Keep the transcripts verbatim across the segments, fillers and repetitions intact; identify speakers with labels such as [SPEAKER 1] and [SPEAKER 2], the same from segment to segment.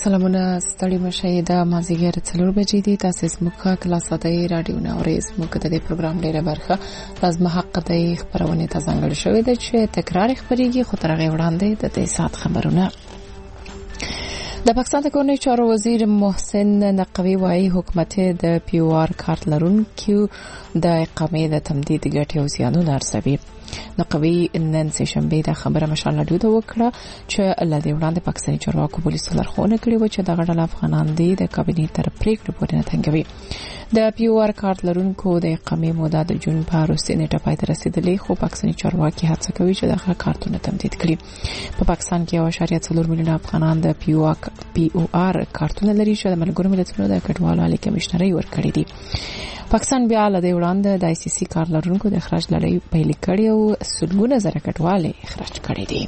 [SPEAKER 1] سلامونه ستړي مشه د مازیګر څلور بجې دي. تاسو زموږه کلاساتي رادیو نورې زموږ د دې پروګرام ډیره برخه لازم حق د خبرونه ته ځانګړې شوې ده چې تکرار خبريږي خو ترغه وړاندې د دې سات خبرونه. د پاکستان د کورنۍ چارو وزیر محسن نقوی وايي حکومت د پی او آر کارت لرونکو د اقامې د تمدید ګټې او زیانونه ارزوي. نقوی نن سه شنبه د خبره مشال راډیو ته وکړه چې الله دې وړاندې پاکستاني چارواکو پولیسو لارښوونه کړې و چې د غړل افغانان دي د کابینې تر پریکړې پورې نه تنګوي. د پی او آر کارت لرونکو د اقامې موده د جون په وروستي نیټه پای ته رسیدلې خو پاکستاني چارواکي هڅه کوي چې دغه کارتونه تمدید کړي. په پاکستان کې یو اشاریه څلور میلیونه افغانان د پی او پی او آر کارتونه لري چې د ملګرو ملتونو د کډوالو عالی کمشنري ورکړي دي. پاکستان بیا له دې وړاندې د آی سی سی کار لرونکو د اخراج لړۍ پیل کړي او سلګونه زره کډوالې اخراج کړي دي.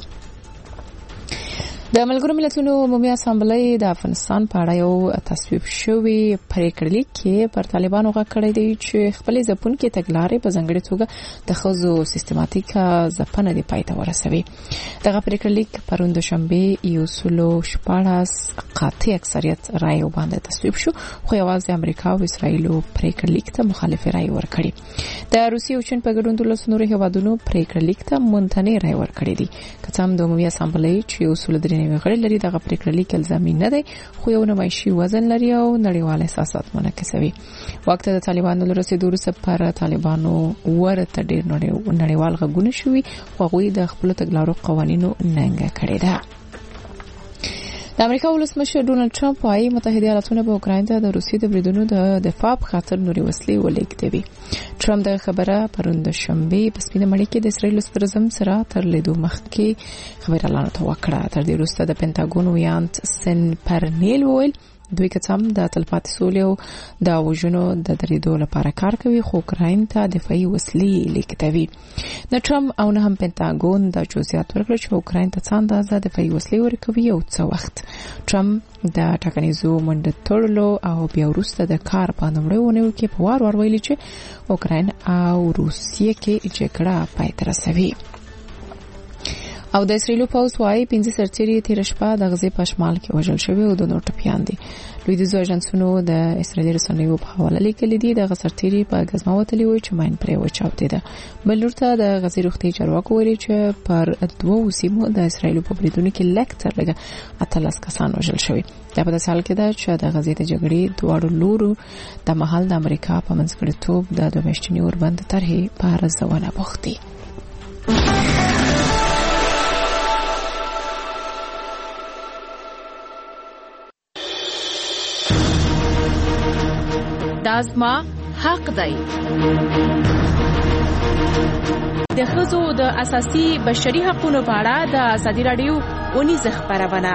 [SPEAKER 1] د ملګرو ملتونو عمومي اسامبلې د افغانستان په اړه یو تصویب شوی پریکړه لیکي پر طالبانو غوښتل دي چې خپل ځپونکو تګلارې په ځنګړې توګه د خزو سیستماتیک ځپنه دی پای ته ورسوي. دغه پریکړه لیک پروند شنبه یو سلو شپاړس قاطع اکثریت رائے باندې تصویب شو خو یوازې امریکا او اسرائیل پریکړه لیک ته مخالف رائے ورکړي. د روسیې او چین په ګډون د لسنوري هوادونو پریکړه لیک ته منتنه رائے ورکړي دي. کڅام د عمومي اسامبلې چې اصول درې غړي لري دغه پریکړه لیک الزامي نه دی خو یو نمایشي وزن لري او نړیوال اساسات منعکسوي. وخت د طالبانو لرسېدو وروسته پر طالبانو ورته ډېر نړیوال غږونه شوي خو هغوی د خپل تګلارو قوانینو ننګه کړې ده. د امریکا ولسمشر ډونالد ټرمپ وايي متحده ایالاتونه به اوکراین ته د روسیې د بریدونو د دفاع په خاطر نوري وسلې ولېږدوي. ټرمپ د خبره پروند شنبه په سپینه مړی کې د اسرایل صدر اعظم سره تر لیدو مخکې خبر اعلان وکړه. تر دې وروسته د پینټاګون ویانت سن پرنیل ویل دوی کڅم د تلپاتې سولې او د وژنو د درېدو لپاره کار کوي خو اوکراین ته دفاعي وسلې لیږدوي. د ټرمپ او نه هم پینټاګون د جزئیات ورکړل چې اوکراین ته څه اندازه دفاعي وسلې ورکوي او څه وخت. ټرمپ د ټاکنیزو منډه تړلو او بیا وروسته د کار په نومړونیو کې په وار ور ویلي چې اوکراین او روسیې کې جګړه پای ته رسوي. او د اسرائیل پوز وايي پنځه سرتيري تیر شپه د غزې په شمال کې وژل شوی او د نور ټپيان دي. لوی د ځوژنسونو د اسرائیل رسنیو په حواله لیکل دي د غسرتيري په غزماوتلی وي چې ماین پرې وچاوته ده. بل ورته د غزې روغتي چارواکو ویلي چې پر دوه سیمو د اسرائیل په بریدونو کې لکتر لګه اتلس کسان وژل شوی. دا په داسې حال کې ده چې د غزې د جګړې دواړو لورو د محل د امریکا په منځګړیتوب د دوه میاشتنی اوربند طرحې په ارزونه بوختي.
[SPEAKER 2] دازما حق دی. د ښځو د اساسي بشري حقوقو په اړه د ازادي راډیو اونیز خبرونه.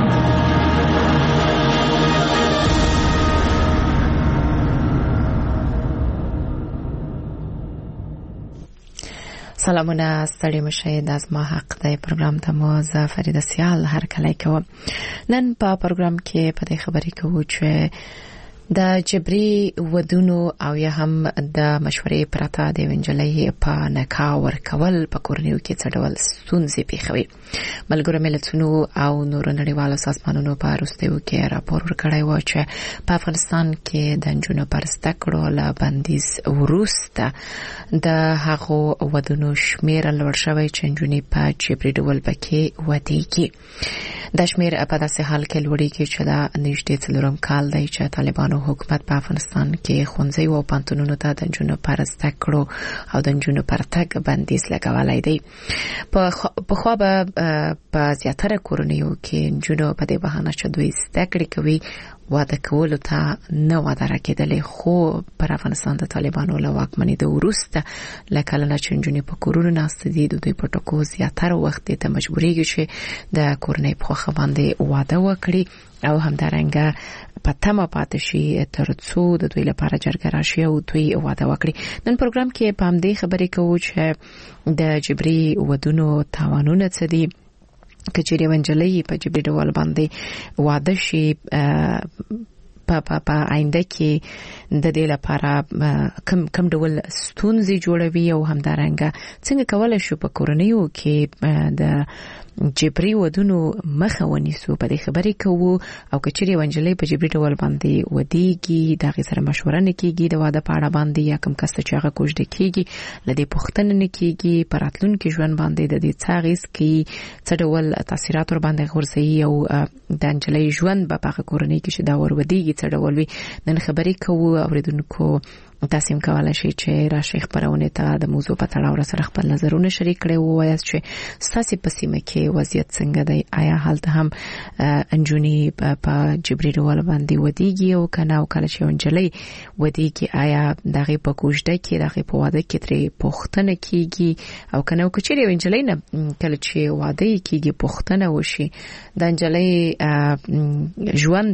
[SPEAKER 1] سلامونه ستړي مشه د ازما حق دی پروګرام ته مو زه فریده سیال هر کله کوم. نن په پروګرام کې په دې خبرې کوو چې د جبري ودونو او یا هم د مشورې پرته د وینجلې په نکاح ورکول په کورنیو کې څه ډول ستونزې پیښوي. ملګرو ملتونو او نور نړیوالو سازمانونو په وروستیو کې راپور ورکړی و چې په افغانستان کې د نجونو پر زده کړو له بندیز وروسته د هغو ودونو شمېر لوړ شوی چې نجونې په جبري ډول پکې ودېږي. د شمېر په داسې حال کې لوړېږي چې دا نږدې څلورم کال دی چې طالبانو حکومت په افغانستان کې ښوونځي او پوهنتونونو ته د نجونو پر زده کړو او د نجونو پر تګ بندیز لګولی دی. په خوا به په زیاتره کورنیو کې نجونو په دې بهانه چې دوی زده کړې کوي واده کولو ته نه واده راکېدلې خو پر افغانستان د طالبانو له واکمنۍ د وروسته لکه کله چې نجونې په کورونو ناست دي د دوی په ټکو زیاتره وخت ته مجبورېږي چې د کورنۍ په خوښه باندې واده وکړي او همدارنګه په تمه پاتې شي تر څو د دوی لپاره جرګه راشي او دوی واده وکړي. نن پروګرام کې په همدې خبرې کوو چې د جبري ودونو تاوانونه څه دي، کچېرې ونجلې په جبري ډول باندې واده شي په په آینده کې د دې لپاره کم کم ډول ستونزې جوړوي او همدارنګه څنګه کولای شو په کورنیو کې د جبري ودونو مخه ونیسو. په دې خبرې کوو او کچري ونجلې په جبري ډول باندې ودیږي دا غي سره مشوره نه کیږي د واده په اړه باندې یا کوم کس چې هغه کوژد کیږي لدې پښتنه نه کیږي پراتلون کې ژوند باندې د دې څاغیس کې څه ډول تاثیرات ور باندې غورځي او د انجلې ژوند په هغه کورنۍ کې چې دا ور ودیږي څه ډول وي. نن خبرې کوو اوریدونکو تاسو هم کولای شئ چې راشي خبرونه ته د موضوع په تړاو سره خپل نظرونه شریک کړئ او وایي چې تاسو په سیمه کې وضعیت څنګه دی، آیا حالت هم انجونی په جبري ډول باندې ودیږي او کنه او کله چې انجلې ودیږي آیا دغه په کوژده کې دغه په واده کې ترې پښتنه کیږي او کنه او کچري انجلې نه کله چې واده کیږي پښتنه وشي د انجلې ژوند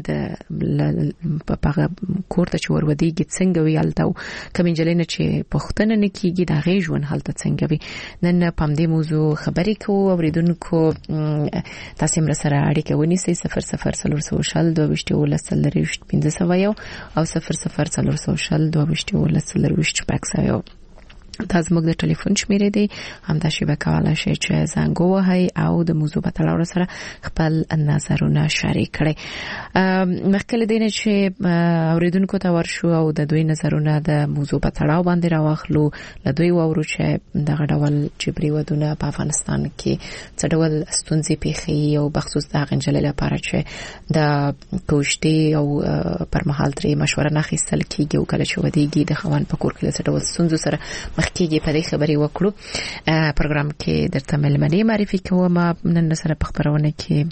[SPEAKER 1] په کور ته چې ور ودیږي څنګه ویالته کوم انجلې نه چې پښتنه نه کیږي د غي ژوند حالت څنګه وي. نن په دې موضوع خبرې کوو اوریدونکو تاسو هم سره اړیکه ونیسئ صفر صفر څلور سوشل دوه وشت ولسل لريشت پنځه سوه یو او صفر صفر څلور سوشل دوه وشت ولسل لريشت پکس یو. تاسو موږ د ټلیفون شمیرې دی هم د شی وکاله شي چې زنګ وهي او د موضوع په تړاو سره خپل نظرونه شریک کړئ. مخکې دینه چې اوریدونکو ته ورشو او د دوی نظرونه د موضوع په تړاو باندې راوخلو له دوی وورو چې دغه ډول جبري ودونه په افغانستان کې څه ډول ستونزې پیښي او بخصوص د غنجلې لپاره چې د کوشتي او پر مهال ترې مشوره نه اخیستل کیږي او کله چې ودیږي د خوان په کور کې څه ډول ستونزې سره مخکېږي په دې خبرې وکړو. پروګرام کې درته ملمنې معرفي کوم. نن سره په خبرونه کې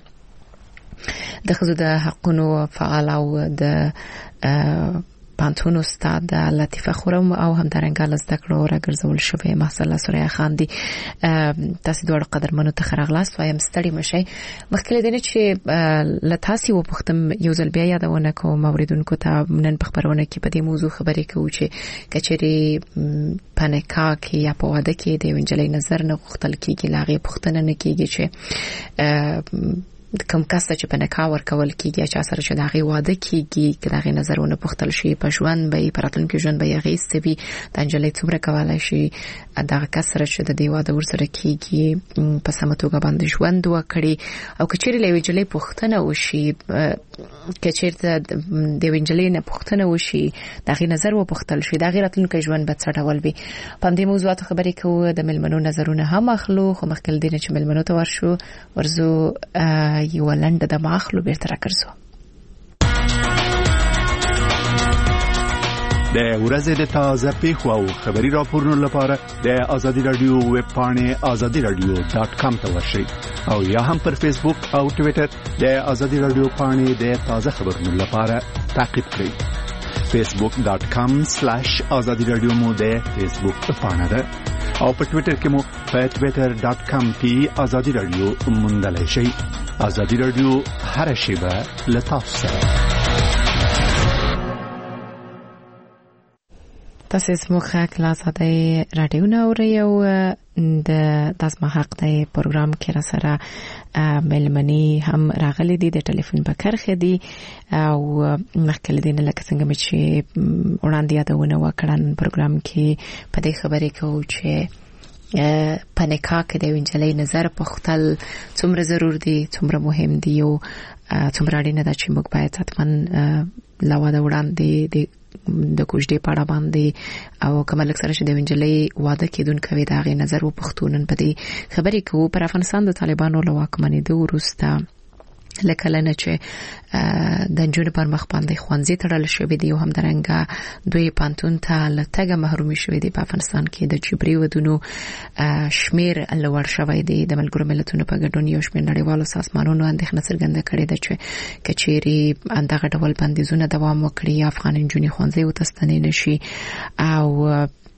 [SPEAKER 1] د خزو د حقونو فعال او د پانتون استاد لطیفه خورم او همدارنګه لزده کړو راګرځول شوې محصله سوریا خان دي. تاسو دوه قدرمنو ته خرغلاس وایم ستړي مشي. مخکې دینه چې لتاسي و پختم یو ځل بیا یادونه کوم اوریدونکو ته نن په خبرونه کې په دې موضوع خبرې کوو چې کچري پنیکا کې یا په واده کې د وینجلې نظر نه غوښتل کېږي لاغه پختنه نه کېږي چې کوم کس چې په نکاح ورکول کیږي چې سره چې دغه واده کیږي چې دغه نظرونه پختل شي په ژوند به پراتلون کې ژوند به یې غیستوي د انجلې څومره کولای شي دغه کس سره چې د دی واده ورسره کیږي په سمتوګه باندې ژوند وکړي او کچېرې لوي جلې پختنه وشي کچېرته د وینجلې نه پختنه وشي دغه نظر و پختل شي دغه راتلون کې ژوند به څه ډول وي. په دې موضوعات خبرې کوو د ملمنو نظرونه هم اخلو خو مخکې دینه چې ملمنو ته ورشو ورزو یو لنډه د ماخلو بیرته راکرزو.
[SPEAKER 3] د ورځې د تازه پیښو او خبري راپورونو لپاره د آزادي رادیو ویب پاڼه آزادي رادیو ډاټ کام ته ورشئ او یا هم پر فیسبوک او ټوئیټر د آزادي رادیو پاڼه د تازه خبرونو لپاره تعقیب کړئ. فیسبوک ډاټ کام سلیش آزادي رادیو مو د فیسبوک پاڼه ده او په ټوئیټر کې مو په ټوئیټر ډاټ کام کې آزادي رادیو موندلای شئ. آزادي رادیو هر شیبه لطف سره.
[SPEAKER 1] تاسو سموخه کلاس د رادیو نوري او د تاسو حق د پروګرام کې را سره ملمنی هم راغلي دي د ټلیفون په کرخه دي او مخکې دین لکه څنګه چې وړاندې یادونه وکړن پروګرام کې په دې خبرې کوو چې پنیکا کې د وینجلې نظر پختل څومره ضرور دي څومره مهم دي او څومره اړینه ده چې موږ باید حتماً لاواده وړاندې د د کوژدې پاړه باندې او کومل سره چې د وینجلې واده کېدونکو وي دا غي نظر و پښتونن په دې خبرې کوو. پر افغانستان د طالبانو له واکمنۍ د وروسته لکه لنه چې د جنونو پر مخ باندې خوانځي تړل شوې دي او هم درنګه دوی پانتون ته لټګه محرومي شوې دي. په افغانستان کې د جبري ودونو شمیر لوړ شوی دی. د ملګرو ملتونو په ګډون یو شمیر نړیوالو سازمانونو اندېښنه څرګنده کړې ده چې کچېري اندغه ډول بندیزونه دوام وکړي افغان جنونو خوانځي او تستنې نشي او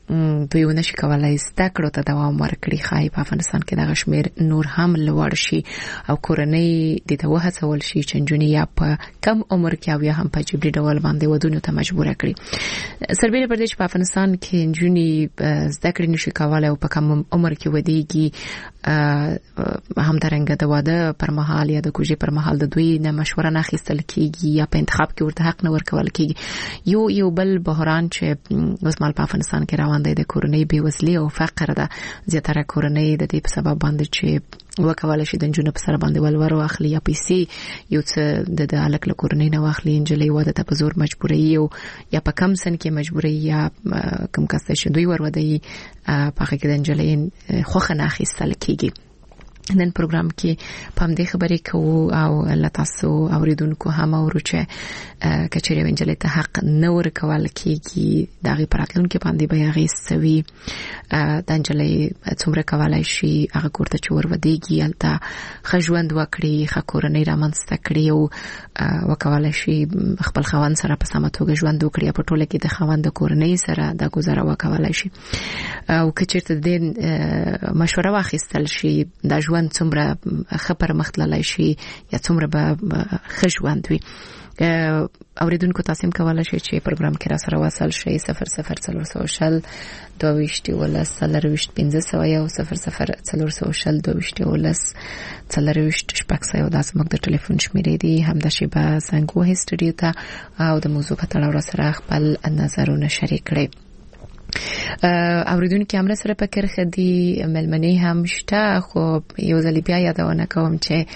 [SPEAKER 1] دوی ونشي کولای زده کړو ته دوام ورکړي. خای په افغانستان کې د غشمیر نور هم لوړ شي او کورنۍ د ته وهڅول شي چې نجونې یا په کم عمر کې او یا هم په جبري ډول باندې ودونو ته مجبور کړي. سربېره پر دې چې په افغانستان کې نجونې زده کړې نشي کولای او په کم عمر کې ودیږي، همدارنګه د واده پر مهال یا د کوژې پر مهال د دوی نه مشوره نه اخیستل کیږي یا په انتخاب کې ورته حق نه ورکول کیږي. یو یو بل بحران چې اوس مال په افغانستان کې روان دی د کورنۍ بېوزلي او فقر ده. زیاتره کورنۍ د دې په سبب باندې چې وکولای شي د نجونو په سر باندې ولور واخلي یا پیسې یو څه د هلک له کورنۍ نه واخلي، نجلۍ واده ته په زور مجبوروي او یا په کم سن کې مجبوروي یا کم کس چې دوی ورودي په هغه کې د نجلۍ خوښه نه اخیستل کیږي. نن پروګرام کې په دې خبرې کوو او الله تاسو اوریدونکو هم اورو چې کچېرې ونجلې ته حق نه ورکول کیږي د غي پراتلون کې باندې به هغه سوي د نجلې څومره کولای شي هغه کوړه چې ور ودیږي الته خجوند وکړي، خکورنۍ رامنځته کړي او وکولای شي خپل خوان سره په سمه توګه ژوند وکړي په ټوله کې د خوان د کورنۍ سره د گزاره وکولای شي او کچېرته د مشوره واخیستل شي د ژوند څومره خبر مختللی شي یا څومره به خجوند وي. اوریدونکو تاسو هم کولای شئ چې پروګرام کې را سره وصل شئ صفر صفر څلور سوه شل دوه ویشت ولس څلور ویشت پنځه سوه یو صفر صفر څلور سوه شل دوه ویشت ولس څلور ویشت شپږ سوه دا زموږ د ټلیفون شمیرې دي. همداشي به زنګ وهئ سټوډیو ته او د موضوع په تړاو را سره خپل نظرونه شریک کړئ. اوریدونکو امر سره پکې خدي ملمنې هم شته، خو یو ځل بیا یادونه کوم چې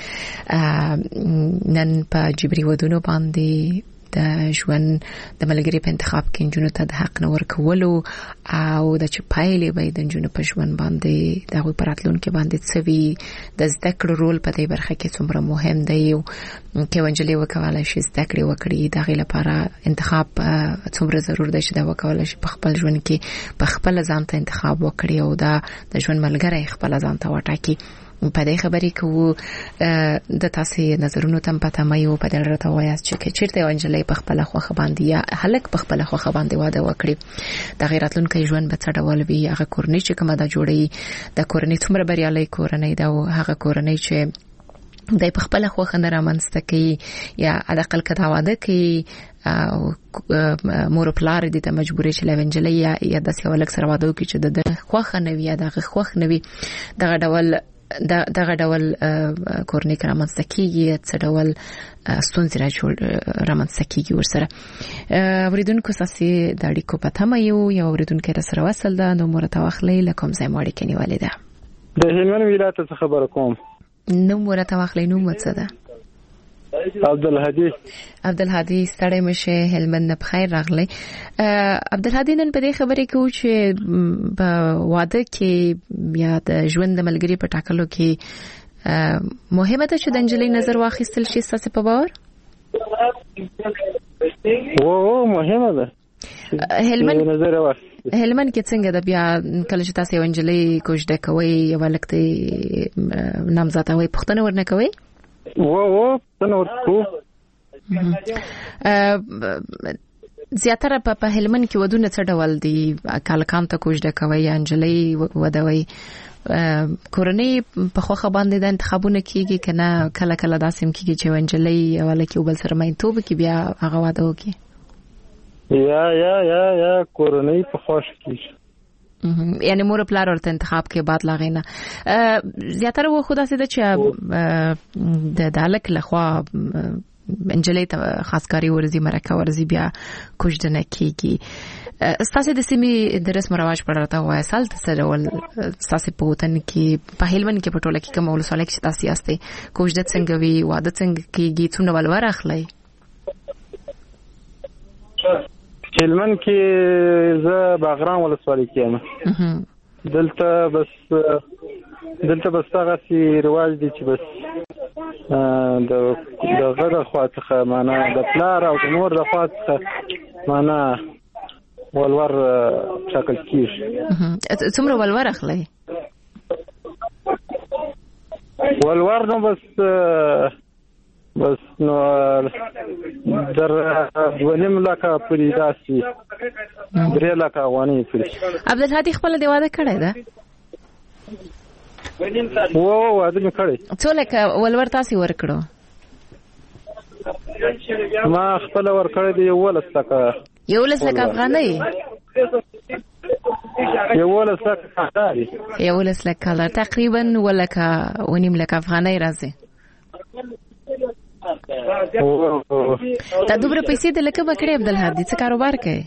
[SPEAKER 1] نن په جبري ودونو باندې د ژوند د ملګری په انتخاب کې نجونو ته د حق نه ورکولو او د چې پایلې به د نجونو په ژوند باندې د هغوی په راتلونکي باندې څه وي، د زده کړو رول په دې برخه کې څومره مهم دی او کې نجلۍ وکولای شي زده کړې وکړي. د هغې لپاره انتخاب څومره ضرور دی چې دا وکولای شي په خپل ژوند کې په خپل ځان ته انتخاب وکړي او دا د ژوند ملګری خپل ځان ته وټاکي. په دې خبرې کوو د تاسو نظرونو تم پته مې او په دې راته وایاست چې چیرته ونجلې په خپل خوخه باندې یا هلک په خپل خوخه باندې واده وکړي د غیرتلونکو ژوند به څه ډول وي، هغه کورنۍ چې کومه دا جوړي د کورنۍ څومره بریالي کورنۍ دا او هغه کورنۍ چې د په خپل خوخه نه رامنځته کوي یا علاقل کدا واده کوي او مور پلار دې ته مجبورې چې لونجلې یا یا د سیولک سره واده کوي چې د خوخه نه وي د خوخ نه وي دغه ډول دا دغه ډول کورنۍ رامنځته کیږي، څه ډول ستونزې رامنځته کیږي ورسره. اوریدونکو تاسو د اړیکو په تمه یو یو اوریدونکو را سره وصل ده نو مرته واخلې لکم ځای ماړي کې نیولې ده.
[SPEAKER 4] د هلمند ولایت څخه خبر کوم.
[SPEAKER 1] نو مرته واخلې نو څه ده؟
[SPEAKER 4] عبدالهادي.
[SPEAKER 1] عبدالهادي ستړی مشه هلمند په خیر راغلی. عبدالهادي نن په دې خبرې کې چې په واده کې یا د ژوند د ملګری په ټاکلو کې مهمه ده چې د نجلۍ نظر واخیستل شي ستاسو په باور؟
[SPEAKER 4] او مهمه ده.
[SPEAKER 1] هلمند هلمند کې څنګه ده بیا کله چې تاسو نجلۍ کوژده کوي یا ولکته نامزادوي پښتنه ورنه کوي؟
[SPEAKER 4] و و څنګه ورکو
[SPEAKER 1] زیاتره په هلمند کې ودونه څه ډول دي؟ کالکان ته کوژده کوي یا نجلۍ ودوي کورنۍ په خوخه باندې د انتخابونه کیږي کنه کله کله داسې کیږي چې نجلۍ ولکه بل سره مې توب کې بیا هغه واده وکي
[SPEAKER 4] یا یا یا یا کورنۍ په خوښ کیږي
[SPEAKER 1] یعنی مور پلار ورته انتخاب کې بعد لاغینا زیاتره و خدا سي چې د دالک لخوا انجلې ته خاصکاری ورزي مرکه ورزي بیا کوژدنه کیږي. ستاسو د سیمې د رسم رواج پر راته وای سال سره ول ستاسو په وطن کې په هلمند کې په ټوله کې کوم ولسوالۍ کې تاسو یاستئ کوژده څنګه وی واده څنګه کیږي څونه ولور اخلي؟
[SPEAKER 4] هلمند کې زه باغران ولسوالۍ کې یم. دلته بس دلته بس هغه سي رواج دي چې بس د د غره خواته معنا د پلار او د مور د خواته معنا ولور شکل کیږي.
[SPEAKER 1] څومره ولور اخلي؟
[SPEAKER 4] ولور نو بس بس نو در ونیم لکه پوری داسي درې لکه افغانۍ پوری.
[SPEAKER 1] عبدالهادي خپل دی واده کړی ده؟
[SPEAKER 4] و واده مې کړی.
[SPEAKER 1] څو لکه ولور تاسې ورکړو؟
[SPEAKER 4] ما خپل ورکړی دی یولس لکه.
[SPEAKER 1] یولس لکه افغانۍ؟
[SPEAKER 4] یولس لکه کالر.
[SPEAKER 1] یولس لکه کالر تقریبا ولکه ونیم لکه افغانۍ راځي. دا دومره پیسې د لکه بکړې عبدالهادي څه کاروبار کوي؟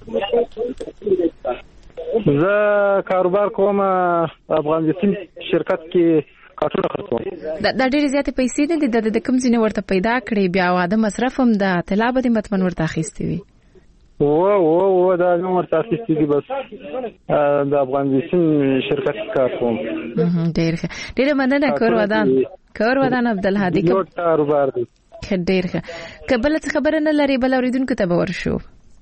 [SPEAKER 4] زه کاروبار کوم افغانستان شرکت کې کارټونه خرڅوم.
[SPEAKER 1] دا ډېرې زیاتې پیسې دي د کوم ځای ورته پیدا کړې بیا واده مصرف هم د طلا به دې مطمئن ورته اخیستې وي؟
[SPEAKER 4] و و و دا نو ورته اخیستې دي بس د افغانستان شرکت کې کار کوم.
[SPEAKER 1] ډېر ښه ډېره مننه. کور ودان کور ودان عبدالهادي
[SPEAKER 4] یو کاروبار دی.
[SPEAKER 1] ډېر ښه. که بله څه خبره نه لري بل اورېدونکو ته به ورشو.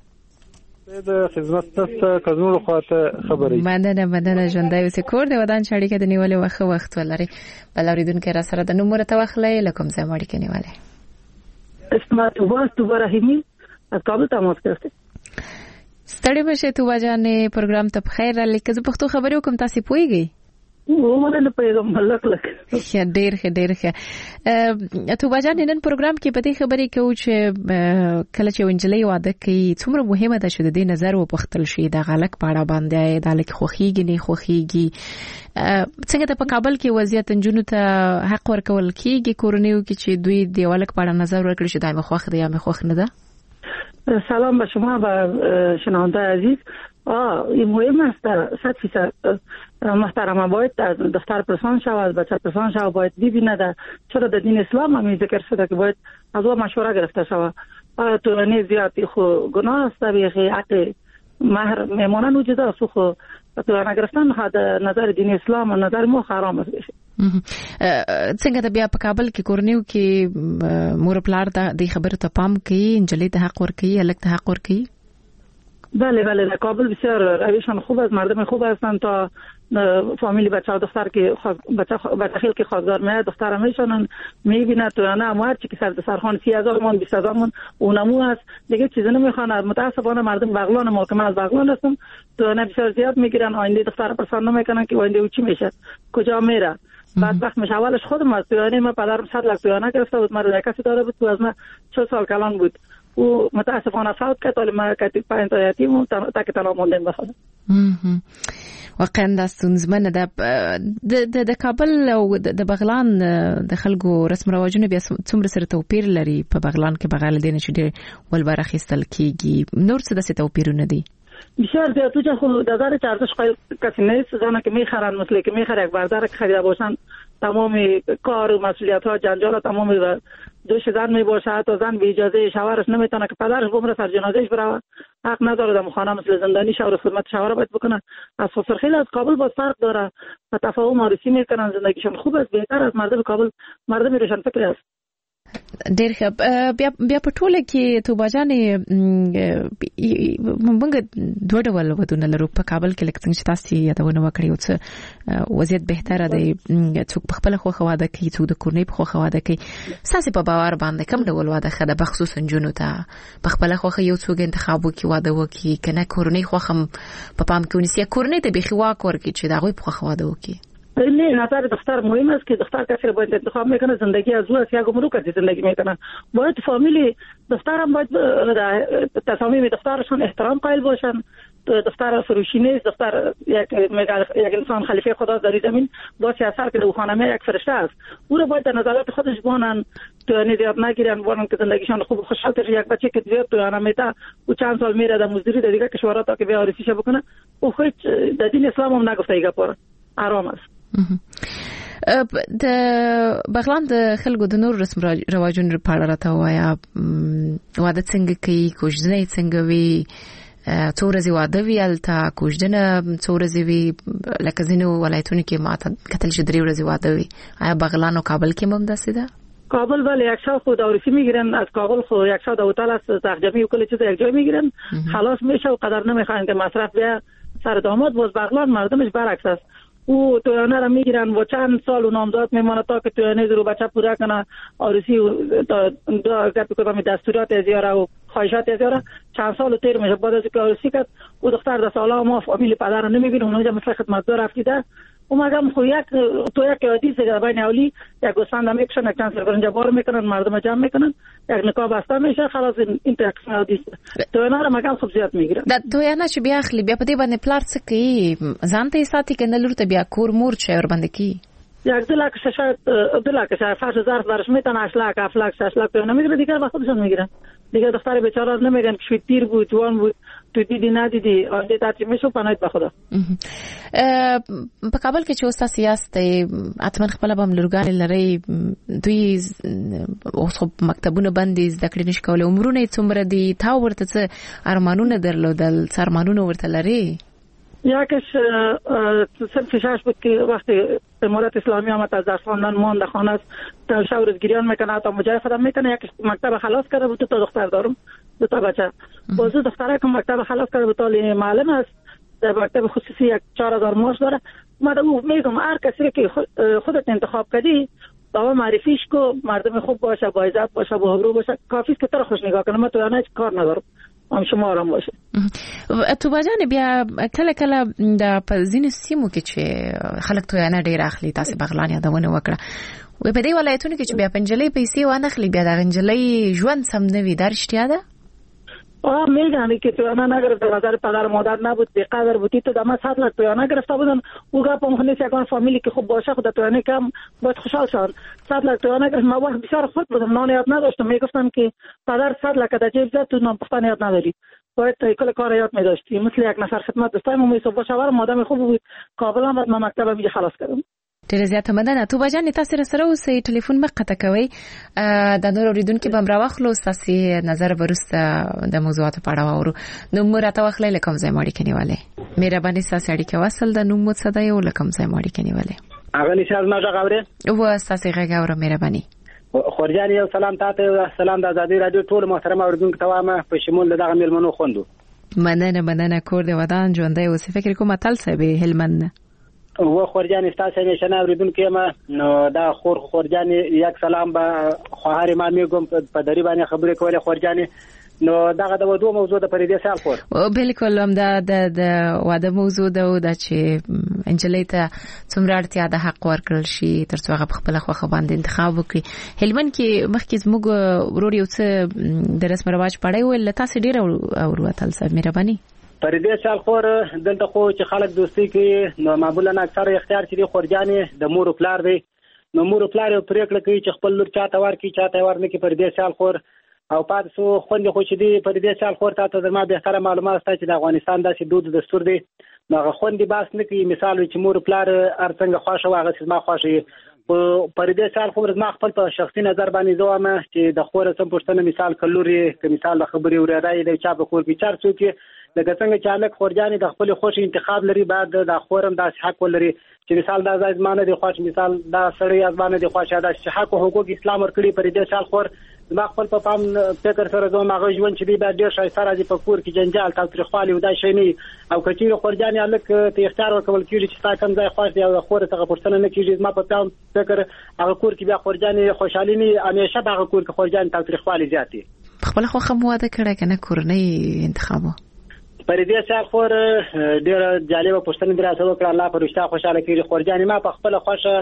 [SPEAKER 4] د خدمت ته کزنور خواته خبرې.
[SPEAKER 1] مننه مننه ژوندی اوسې. کور د ودان چې اړیکه د نیولې وخت وخت ولري. بل اورېدونکی را سره د نوم ورته واخلئ له کوم ځای مو اړیکه نیولې؟
[SPEAKER 5] اسمه توبه توبه رحیمي از کابل تماس گرفته.
[SPEAKER 1] ستړي مشه توبه جانې پروګرام ته بخیر راغلې. که زه پښتو خبرې وکړم تاسې پوهېږئ؟
[SPEAKER 5] ومنه نه پیغام لک لک.
[SPEAKER 1] ښه ډېر ښه ډېر ښه. توبه جان نن پروګرام کې په دې خبرې کوو چې کله چې نجلۍ واده کوي څومره مهمه ده چې د دې نظر وپوښتل شي د هغه په اړه باندې دا لکه خوښیږي نه خوښیږي. څنګه ته په کابل کې وضعیت نجونو ته حق ورکول کېږي کورنیو کې چې دوی د یو هلک په اړه نظر ورکړي چې دا مې خوښ ده یا مې خوښ نه ده؟
[SPEAKER 5] سلام به شما و شنونده عزیز. آه این مهم است صد فیصد محترمه باید دختر پرسان شود بچه پرسان شود باید ببیند چرا در دین اسلام هم ذکر شده که باید از او مشوره گرفته شود. تو نه زیادی خو گناه است بیخی حق مهر میمانه وجود است خو تو نه گرفتن د نظر دین اسلام و نظر مو حرام است.
[SPEAKER 1] څنګه ته بیا په کابل کې کورنیو کې مور پلار د خبرو ته پام کوي نجلۍ ته حق ورکوي هلک ته حق ورکوي؟
[SPEAKER 5] بله بله در کابل بسیار رویشان خوب است. مردم خوب هستند تا فامیلی بچه و دختر که بچه بچه خیلی که خواستگار میاد دختر میشونن میبینه تو نه اموار چی که سر سرخان سی هزار من بیست هزار من اونمو هست دیگه چیزی نمیخوان. متاسفانه مردم بغلان محکمه از بغلان هستم تو نه بسیار زیاد میگیرن آینده دختر پرسان نمیکنن که آینده او چی میشه کجا میره. بعد وقت میشه اولش خودم از تویانه من پدرم صد لک تویانه گرفته بود. مرد کسی داره بود تو از من چهل سال کلان بود و متاسفانه فوت کرد. ولی ما کتی پنج تا یتیم و تا که تنها موندیم بخواد.
[SPEAKER 1] واقعا دا ستونزمنه ده. د کابل او د بغلان د خلکو رسم رواجونه بیا څومره سره توپیر لري؟ په بغلان کې بغل دي نه چې ډېر ولبر اخیستل کیږي. نور څه داسې توپیرونه دي؟
[SPEAKER 5] بسیار زیاد. تو چه خود دادار چارتش خیلی کسی نیست. زنها که میخرن مثل که میخره یک بردار که خریده باشن تمام کار و مسئولیت ها جنجال ها تمام دوش زن می باشه تا زن بی اجازه شوهرش نمیتونه که پدرش بمره سر جنازهش بره. حق نداره در خانه مثل زندانی شوهر خدمت شوهر باید بکنه. از فسر خیلی از کابل با فرق داره و تفاهم آرسی میکنن. زندگیشون خوب است بهتر از مردم کابل. مردم روشن فکر است.
[SPEAKER 1] ډېر ښه. بیا بیا په ټوله کې توبه جانې موږ دوه ډول ودونه لرو په کابل کې لکه څنګه چې تاسې یادونه وکړې یو څه وضعیت بهتره دی څوک په خپله خوښه واده کوي څوک د کورنۍ په خوښه واده کوي. ستاسې په باور باندې کوم ډول واده ښه ده بخصوص نجونو ته په خپله خوښه یو څوک انتخاب وکړي واده وکړي که نه کورنۍ خوښه په پام کې ونیسي یا کورنۍ ته بیخي واک ورکړي چې د هغوی په خوښه واده وکړي؟
[SPEAKER 5] نه نظر دختر مهم است که دختر کسی باید انتخاب میکنه زندگی از او است یا گمرو کسی زندگی میکنه. باید فامیلی دختر هم باید تصامیم دخترشون احترام قائل باشن. دختر فروشی نیست. دختر یک یک انسان خلیفه خدا در زمین با سیاست که در خانه یک فرشته است. او رو باید در نظرات خودش بانن تو زیاد نگیرن بانن که زندگیشان خوب خوشحال باشه. یک بچه که زیاد تو انا میته او چند سال میره در مزدوری در دیگه کشورها تا که بیا آرسیش بکنه او خود در دین اسلام هم نگفته ایگه پر حرام است.
[SPEAKER 1] د بغلان د خلکو د نور رسم رواجونو په اړه راته وایه. واده څنګه کوي؟ کوژدنه څنګه وي؟ څو ورځې واده وي هلته؟ کوژدنه څو ورځې وي؟ لکه ځینو ولایتونو کې ما ته کتل چې درې ورځې واده وي. آیا بغلان او کابل کې هم داسې ده؟
[SPEAKER 5] کابل ولی یک شب خود آرسی میگیرن. از کابل خود یک شب هتل است تخجمی و کلی چیز یک جای میگیرن خلاص میشه و قدر نمیخواین که مصرف بیا سر داماد. باز بغلان مردمش برعکس است. او تویانه را میگیرن و چند سال و نامزاد میمانه تا که تویانه رو بچه پورا کنه آرسی تا دو گپی کدام دستورات از یاره و خواهشات از یاره چند سال تیر میشه. بعد از که آرسی کرد او دختر ده ساله ما فامیل پدر رو نمیبینه، اونجا مثل خدمتگار رفتیده و مگم خو یک تو یک حدیث در بین اولی یک گوسفند میکشن، یک چند سرگرنجا بار میکنن، مردم جمع میکنن، یک نکاح بسته میشه، خلاص این تاکس حدیث تو اینا رو مگم خوب زیات میگیرن.
[SPEAKER 1] دا تو اینا چې بیا اخلي بیا په دې باندې پلار څه کوي؟ ځان ته یې ساتي که نه لور ته بیا کور مور چې ور باندې کوي؟
[SPEAKER 5] یک دو لک شاید دو لک شاید فرش ظرف برش میتن هشت لک هفت لک شش لک تو نمیگیره دیگه با خودشون میگیرن دیگه. دختر بیچاره نمیگن که شوی پیر بود جوان بود تو دیدی ندیدی آنده تاتی میشو پناهید به خدا.
[SPEAKER 1] په کابل کې چې اوس تاسو یاست اتمن خپل به لورګان لري دوی اوس مکتبونه بندي زده کړې نشي کولای، عمرونه څومره دي؟ تا ورته څه ارمانونه درلودل؟ څه ارمانونه ورته لري؟
[SPEAKER 5] یکش صرف شش بود که وقتی امارات اسلامی آمد از درس خواندن ماند خانه است تا شورزگیریان میکنه تا مجای خودم میکنه. یک مکتب خلاص کرده بود، تا دختر دارم، دو تا بچه. بازو دختره که مکتب خلاص کرده بود تا معلم است در مکتب خصوصی یک چهار هزار معاش داره. من او میگم هر کسی که خودت انتخاب کردی با معرفیش کو، مردم خوب باشه، با عزت باشه، با ابرو باشه، کافی است که تو خوش نگاه کنه. من تو نه کار ندارم، هم شما آرام باشه.
[SPEAKER 1] تو بجانه بیا کله کله د پزین سیمو کې چې خلک تو نه ډیر اخلي، تاسو بغلان یادونه وکړه و په دې ولایتونو کې چې بیا پنځلې پیسې و نه اخلي، بیا د غنجلې ژوند سم نه وي. در اشتیا ده؟
[SPEAKER 5] آه میگم که تو نه نگرفت، نظر پدر مادر نبود، به قدر بودی تو دما صد لک تو نگرفته بودن. او گپ هم نیست یکان فامیلی که خوب باشه خود تو نه کم باید خوشحال شد. صد لک تو نگرفت. ما وقت بسیار خود بودم، نان یاد نداشتم، میگفتم که پدر صد لک در جیب زد تو نام پختن یاد نداری، باید کل کار یاد می‌داشتی. مثل یک نفر خدمت داشتم، می صبح شوار مادام خوب بود، کابل هم بعد ما مکتب میگه خلاص کردم.
[SPEAKER 1] ډیره زیاته مننه. تو بجانې تاسو سره اوسئ، ټلیفون مې قطع کوئ. د نور اوریدونکو به راوخلو تاسو نظر ورسته د موضوعاتو په اړه واورو. نو مو راته واخلئ لکه ځای ماړي کنيواله. مهرباني تاسو اړیکه وصل د نوم مو څه دی او لکه ځای ماړي کنيواله.
[SPEAKER 6] هغه نشاز ما غاوره
[SPEAKER 1] و تاسو غاوره مهرباني.
[SPEAKER 6] خورجان یو سلام تاسو، سلام د آزادۍ رادیو ټول محترم اوریدونکو ته وایم په شمول دغه ملمنو خوندو.
[SPEAKER 1] مننه مننه کور د ودان ژوندۍ اوس فکر کوم تل سبه هلمند
[SPEAKER 6] و خورجان تاسو نشنه اوریدونکو ما نو دا خور خورجان یک سلام به خواهر ما میګم په دری باندې خبرې کولې خورجان. نو دغه د ودو موضوع د پریدې سال خور
[SPEAKER 1] بالکل هم دا د واده موضوع ده د چې انجلۍ ته څومره اړتیا د حق ورکړل شي ترڅو هغه خپل خوخه باندې انتخاب وکړي. هلمند کې مخکې زموږ ورور یو څه د رسم رواج پړای ول تاسو ډیر اوروتل سره مهرباني
[SPEAKER 6] پریدې سال خور دلته خو چې خلک دوستي کوي نو معمولا اکثر اختیار چې خورجانې د مور پلار دی. نو مور پلار یو پریکړه کوي چې خپل لور چاته ورکړي چاته ورنه کې پریدې سال خور او پاتې سو خوندې خو چې دی په دې سال خور ته د ما به سره معلومات ستاسو د افغانستان داسې دود دستور دی نو خوندې باس نه کوي. مثال چې مور پلار ارڅنګ خوښه واغه چې ما خوښه په دې سال خور ما خپل په شخصي نظر باندې زوامه چې د خور سم پښتنه مثال کلوري که مثال خبري ورای دی چا په خور کې چار څوک لکه څنګه چې الک خورجانې د خپل خوښ انتخاب لري بعد د خورم داس حق ولري چې مثال دا ځمانه دی خوښ مثال دا سړی ځمانه دی خوښ دا چې حق او حقوق اسلام ورکړي پر دې سال خور ما خپل په پام فکر سره زما غو ژوند چې به ډیر شای سره دی په کور کې جنجال تاریخوالي ودا شي نه او کچیر خورجانې الک ته اختیار ورکول کیږي چې تا کوم ځای خوښ دی او خور ته پښتنه نه کیږي ما په پام فکر هغه کور کې بیا خورجانې خوشحالي نه همیشه هغه کور کې خورجانې تاریخوالي زیاتی
[SPEAKER 1] خپل خو خمواده کړه کنه کورنۍ انتخابو
[SPEAKER 6] پر دې سال خور ډیر جالب پښتنه دراسه وکړه الله پر رښتا خوشاله کیږي خورجانې ما په خپل خوښه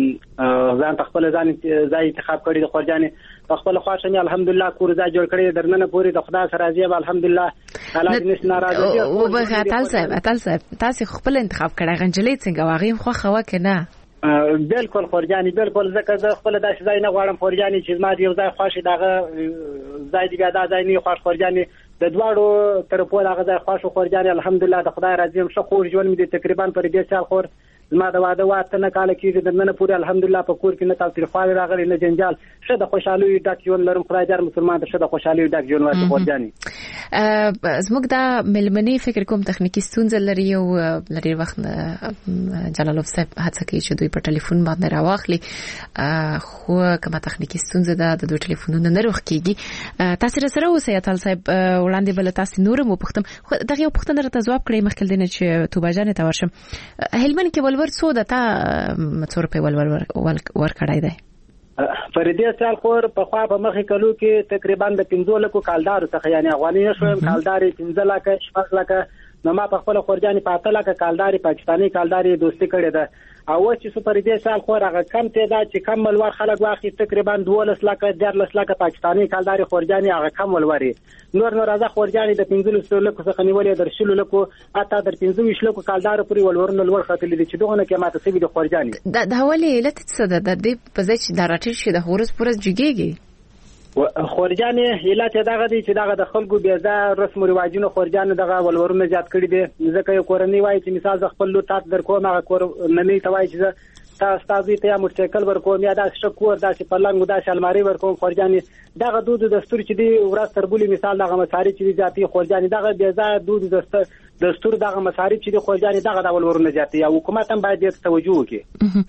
[SPEAKER 6] ځان په خپل ځان ځای انتخاب کړی د خورجانې په خپل خوښه الحمدلله کور ځای جوړ کړی درنه پوری د خدا سره راضي الحمدلله الله دې نس ناراضه
[SPEAKER 1] او به تل صاحب تل صاحب تاسو خپل انتخاب کړی غنجلې څنګه واغې خو خو کنه
[SPEAKER 6] بالکل خورجانې بالکل ځکه زه خپل داسې ځای نه غواړم خورجانې چې ما دې یو ځای خوښ دغه ځای دی دا ځای نه خوښ خورجانې د دواړو طرفو هغه ځای خوښ خورجانې الحمدلله د خدای راضي شه خور ژوند مې تقریبا پر دې سال خور ما د واده واته نه کال کېږي د نن پورې الحمدلله په کور کې نه تاسو خپل راغلي نه جنجال شه د خوشحالي ډک ژوند لرم خدای دې مسلمان شه د خوشحالي ډک ژوند ورته خورجانې
[SPEAKER 1] زموږ دا ملمنې فکر کوم تخنیکی ستونزه لري او لري وخت جلالوف صاحب هڅه کوي چې دوی په ټلیفون باندې راوخلي خو کومه تخنیکی ستونزه ده د دوی ټلیفونونو نه روخ کیږي تاسو سره اوسئ اتل صاحب وړاندې بل تاسو نور مو پختم دغه یو پختنه راته جواب کړئ مخکې دنه چې توبه جان ته ورشم هلمند کې ولور سو ده تا څور په ولور ور کړای دی
[SPEAKER 6] فریدي سال خور په خوا په مخې کلو کې تقریبا د پنځه لکو کالدار څخه یعنی افغاني نشوم کالداري پنځه لکه شپږ لکه نو ما په خپل خورجاني په اته لکه کالداري پاکستاني کالداري دوستي کړې ده او چې سپر دې سال خور هغه کم تعداد چې کم ولور خلک واخی تقریبا دولس لکه دیارلس لکه پاکستاني کالداري خورجاني هغه کم ولوري نور نور راځه خورجاني د پنځه لکو څخه نیولې در شلو لکو اته در پنځه ویشت لکو کالدار پورې ولورنه لور خاطر دي چې دغه کې ماته سوي د خورجاني
[SPEAKER 1] د حواله علت څه ده د دې په ځای چې دراټل شي د هورس پورس جګيږي
[SPEAKER 6] خورجاني علت دغه دي چې دغه د خلکو بیزا رسم او رواجونو خورجانو دغه ولورونه زیات کړی دي ځکه یو کورنۍ وایي چې مثال د خپل لور تات در کوم هغه کور نه نه توای چې تاسو تاسو ته موټرسایکل ورکوم یا د شکور داسې پلنګ داسې الماری ورکوم خورجاني دغه دود دستور چې دی ورځ تربولي مثال دغه مصاري چې ذاتي خورجاني دغه بیزا دود دستور دستور دغه مصاري چې دی خورجاني دغه د ولورونه زیاتي او حکومت هم باید دې توجه وکړي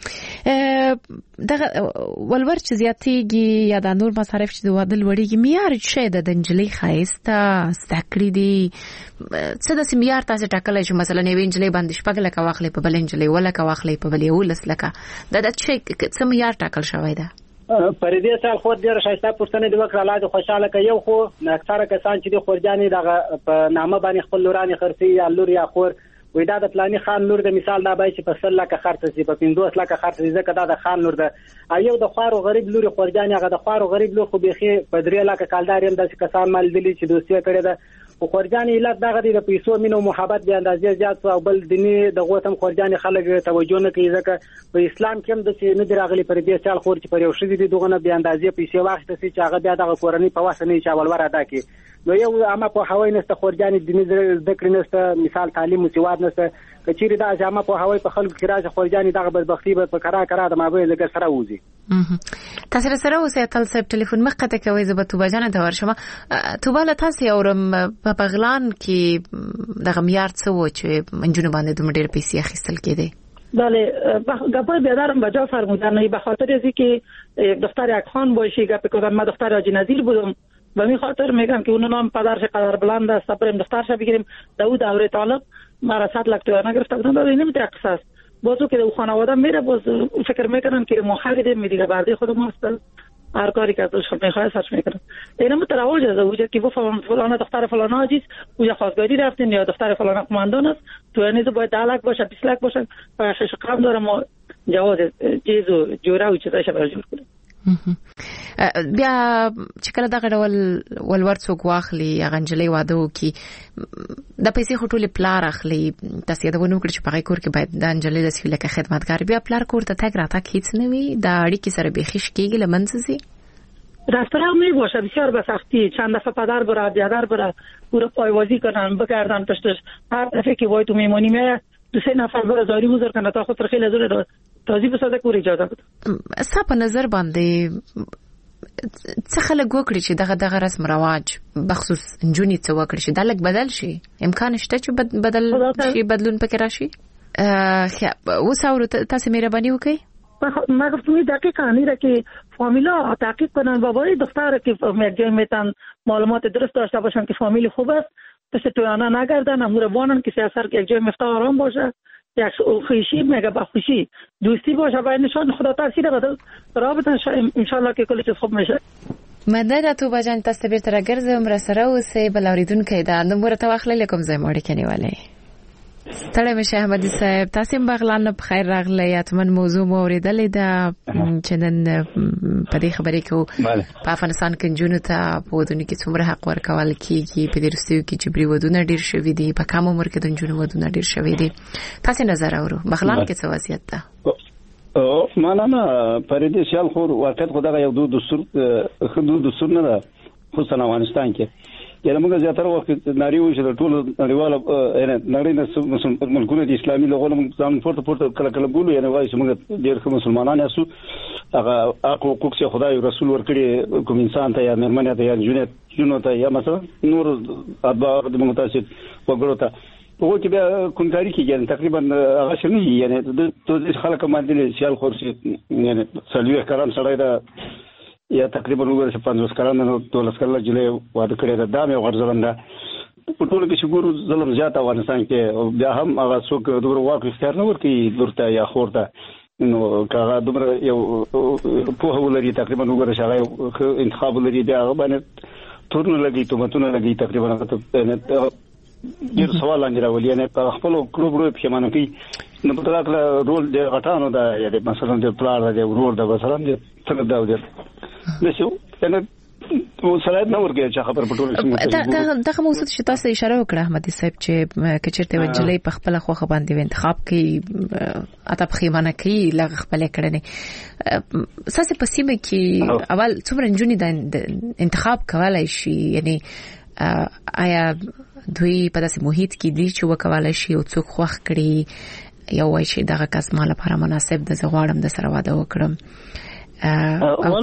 [SPEAKER 1] دغه ولور چې زیاتیږي یا د نور مصارف چې د ودل وړيږي معیار شه د دنجلي خایسته ستکړې دي څه د معیار تاسو ټاکلای شو مثلا یو انجلي باندې شپږ لکه واخلې په بل انجلي ولکه واخلې په بل یو لس لکه دا د څه څه معیار ټاکل شوی ده
[SPEAKER 6] پر دې سال خو ډیر شایسته پښتنه د وکړه لاله خوشاله کوي یو خو اکثره کسان چې د خورجاني دغه په نامه باندې خپل لوراني خرسي یا لور یا خور وې دا د پلاني خان لور د مثال دا به چې په سل لکه خرڅ شي په پنځوس لکه خرڅ شي ځکه دا د خان لور ده ایو د خوارو غریب لوري خورجاني هغه د خوارو غریب لور خو بيخي په درې لکه کالدار هم د کسان مال دي چې دوستي کړي ده او خورجاني علت دغه د پیسو مینو محبت به اندازې زیات او بل دیني د غوتم خورجاني خلک توجه نه کوي ځکه په اسلام کې هم د څه نه دراغلي پر دې چال خور چې پر یو شې دي دغه نه به اندازې پیسې واخته چې هغه بیا دغه کورنۍ په واسه نه چا ولور ادا کوي نو یو اما په هوای نسته خورجاني دیني ذکر نسته مثال تعلیم مسواد نسته کچيري دا جامه په هوای په خلکو کې راځي خورجاني دغه بدبختی به په کرا کرا د مابه لګر سره وځي
[SPEAKER 1] تاسو سره اوسه تل صاحب ټلیفون مخته کوي زه به توبه جان ته ورشم توبه له تاسو اورم په بغلان کې د غمیار څه و چې منجونه باندې د مډیر پیسې اخیستل کېده
[SPEAKER 5] بله گپای بیادرم بجا فرمودن به خاطر ازی که دختر یک خان باشی گپ کردن من دختر حاجی نظیر بودم و می خاطر میگم که اون نام پدرش قدر بلند است بریم دخترش بگیریم داود دوره طالب مرا صد لک تو نگرفت کردن داره نمیده قصص بازو که دو خانواده میره باز فکر میکنن که ما خریدیم میدیگه برده خود ما است هر کاری که ازش میخواد سرچ میکنن اینا متراوج است وجه که فلان فلان دختر فلان حاجی وجه خواستگاری رفتین یا دختر فلان قماندان است تو یعنی تو باید ده لک باشه بیست لک باشه فحش قام داره ما جواز چیز و جوره و چیزایش برجور کنیم
[SPEAKER 1] بیا چې کله دغه ډول ولور څوک واخلي غنجلې واده وکي د پیسې خټولې پلار اخلي تاسو دا ونه وکړي چې په کور کې باید د انجلې د سویلکه خدمتګار بیا پلار کور ته تګ راته هیڅ نه وي دا اړیکې سره بخښ کېږي لمنځي
[SPEAKER 5] رفتار می باشه بسیار به سختی چند دفعه پدر بره بیادر بره پورا پایوازی کنن بگردن پشتش هر دفعه که وای تو میمونی می دو سه نفر بره زاری بزرگ کنه تا خود خیلی زور تازی بسازه کور اجازه بده
[SPEAKER 1] ستا په نظر باندې څه خلک وکړي چې دغه دغه رسم رواج بخصوص انجونی څه وکړي چې دلک بدل شي امکان شته چې بدل شي بدلون پکې راشي اوس اور تاسو مهرباني وکړئ
[SPEAKER 5] ما گفتم دقیقا نیره که فامیلا تحقیق کنن و باید دختر که جای میتن معلومات درست داشته باشن که فامیل خوب است پس تویانه نگردن امور بانن که سیاسر که یک جای مفتاح آرام باشه یک خوشی میگه با خوشی دوستی باشه باید نشان خدا تاثیر بده رابطه انشالله که کلی چیز خوب میشه
[SPEAKER 1] مدد تو بجان تاسو بیرته راګرځم را سره اوسې بل اوریدونکو دا نمبر ته واخلې کوم ځای مړ کنيواله ستړی مشه احمدي صاحب تاسو بغلان په خیر راغلی اتمن موضوع مو اوریدلې ده چې نن په دې خبرې کې په افغانستان کې جنونو ته په ودونو کې څومره حق ورکول کیږي په دې رسیو کې جبري ودونه ډیر شوي دي په کوم عمر کې د جنونو ودونه ډیر شوي دي تاسو نظر اورو بغلان کې څه وضعیت ده
[SPEAKER 7] او معنا پر دې سیال خو واقعیت خدای یو دو دستور حدود دستور نه ده خصوصا افغانستان کې یله موږ زیاتره وخت ناری و چې ټول نړیواله نړۍ نه ملکونه د اسلامي لغونه موږ ځان پورته پورته کله کله بولو یعنی وایي چې موږ ډېر مسلمانان یاسو هغه حقوق چې خدای رسول ورکړي کوم انسان ته یا مرمنه ته یا جنت جنت ته یا مثلا نور ابا د متاسف وګړو ته په کې بیا کومکاري کیږي تقریبا هغه شنو یعنی د خلک باندې سیال خورشي یعنی سلوي کاران سره دا یا تقریبا وګورئ پنځوس کاران نو دولس کال جلې واده کړی دا دامه غرزلنده په ټول کې شګورو ظلم زیات افغانستان کې بیا هم هغه څوک دومره واک اختیار نه ورکړي درته یا خورته نو هغه دومره یو په هولري تقریبا وګورئ هغه انتخاب لري بیا هغه باندې تورن لګي تومتونه لګي تقریبا هغه ډیر سوال انځ راولي نه په خپل کلوب روي په معنی کې نو په تاکله رول د غټانو دا یا د مثلا د پلان د ورور د مثلا د څنګه دا ودی نشو کنه او سره نو ورګه چې خبر پټول
[SPEAKER 1] شي دا دغه موضوع چې تاسو اشاره وکړه احمدي صاحب چې کچرته وجلې په خپل خوخه باندې انتخاب کوي اته په خیمانه کې لغ خپل کړنه اساس په سیمه کې اول څومره جونی د انتخاب کولای شي یعنی آیا دوی په داسې محیط کې دي چې وکولای شي او څوک خوښ کړي یو وای شي دغه کس مال لپاره مناسب د زغړم د سره واده وکړم او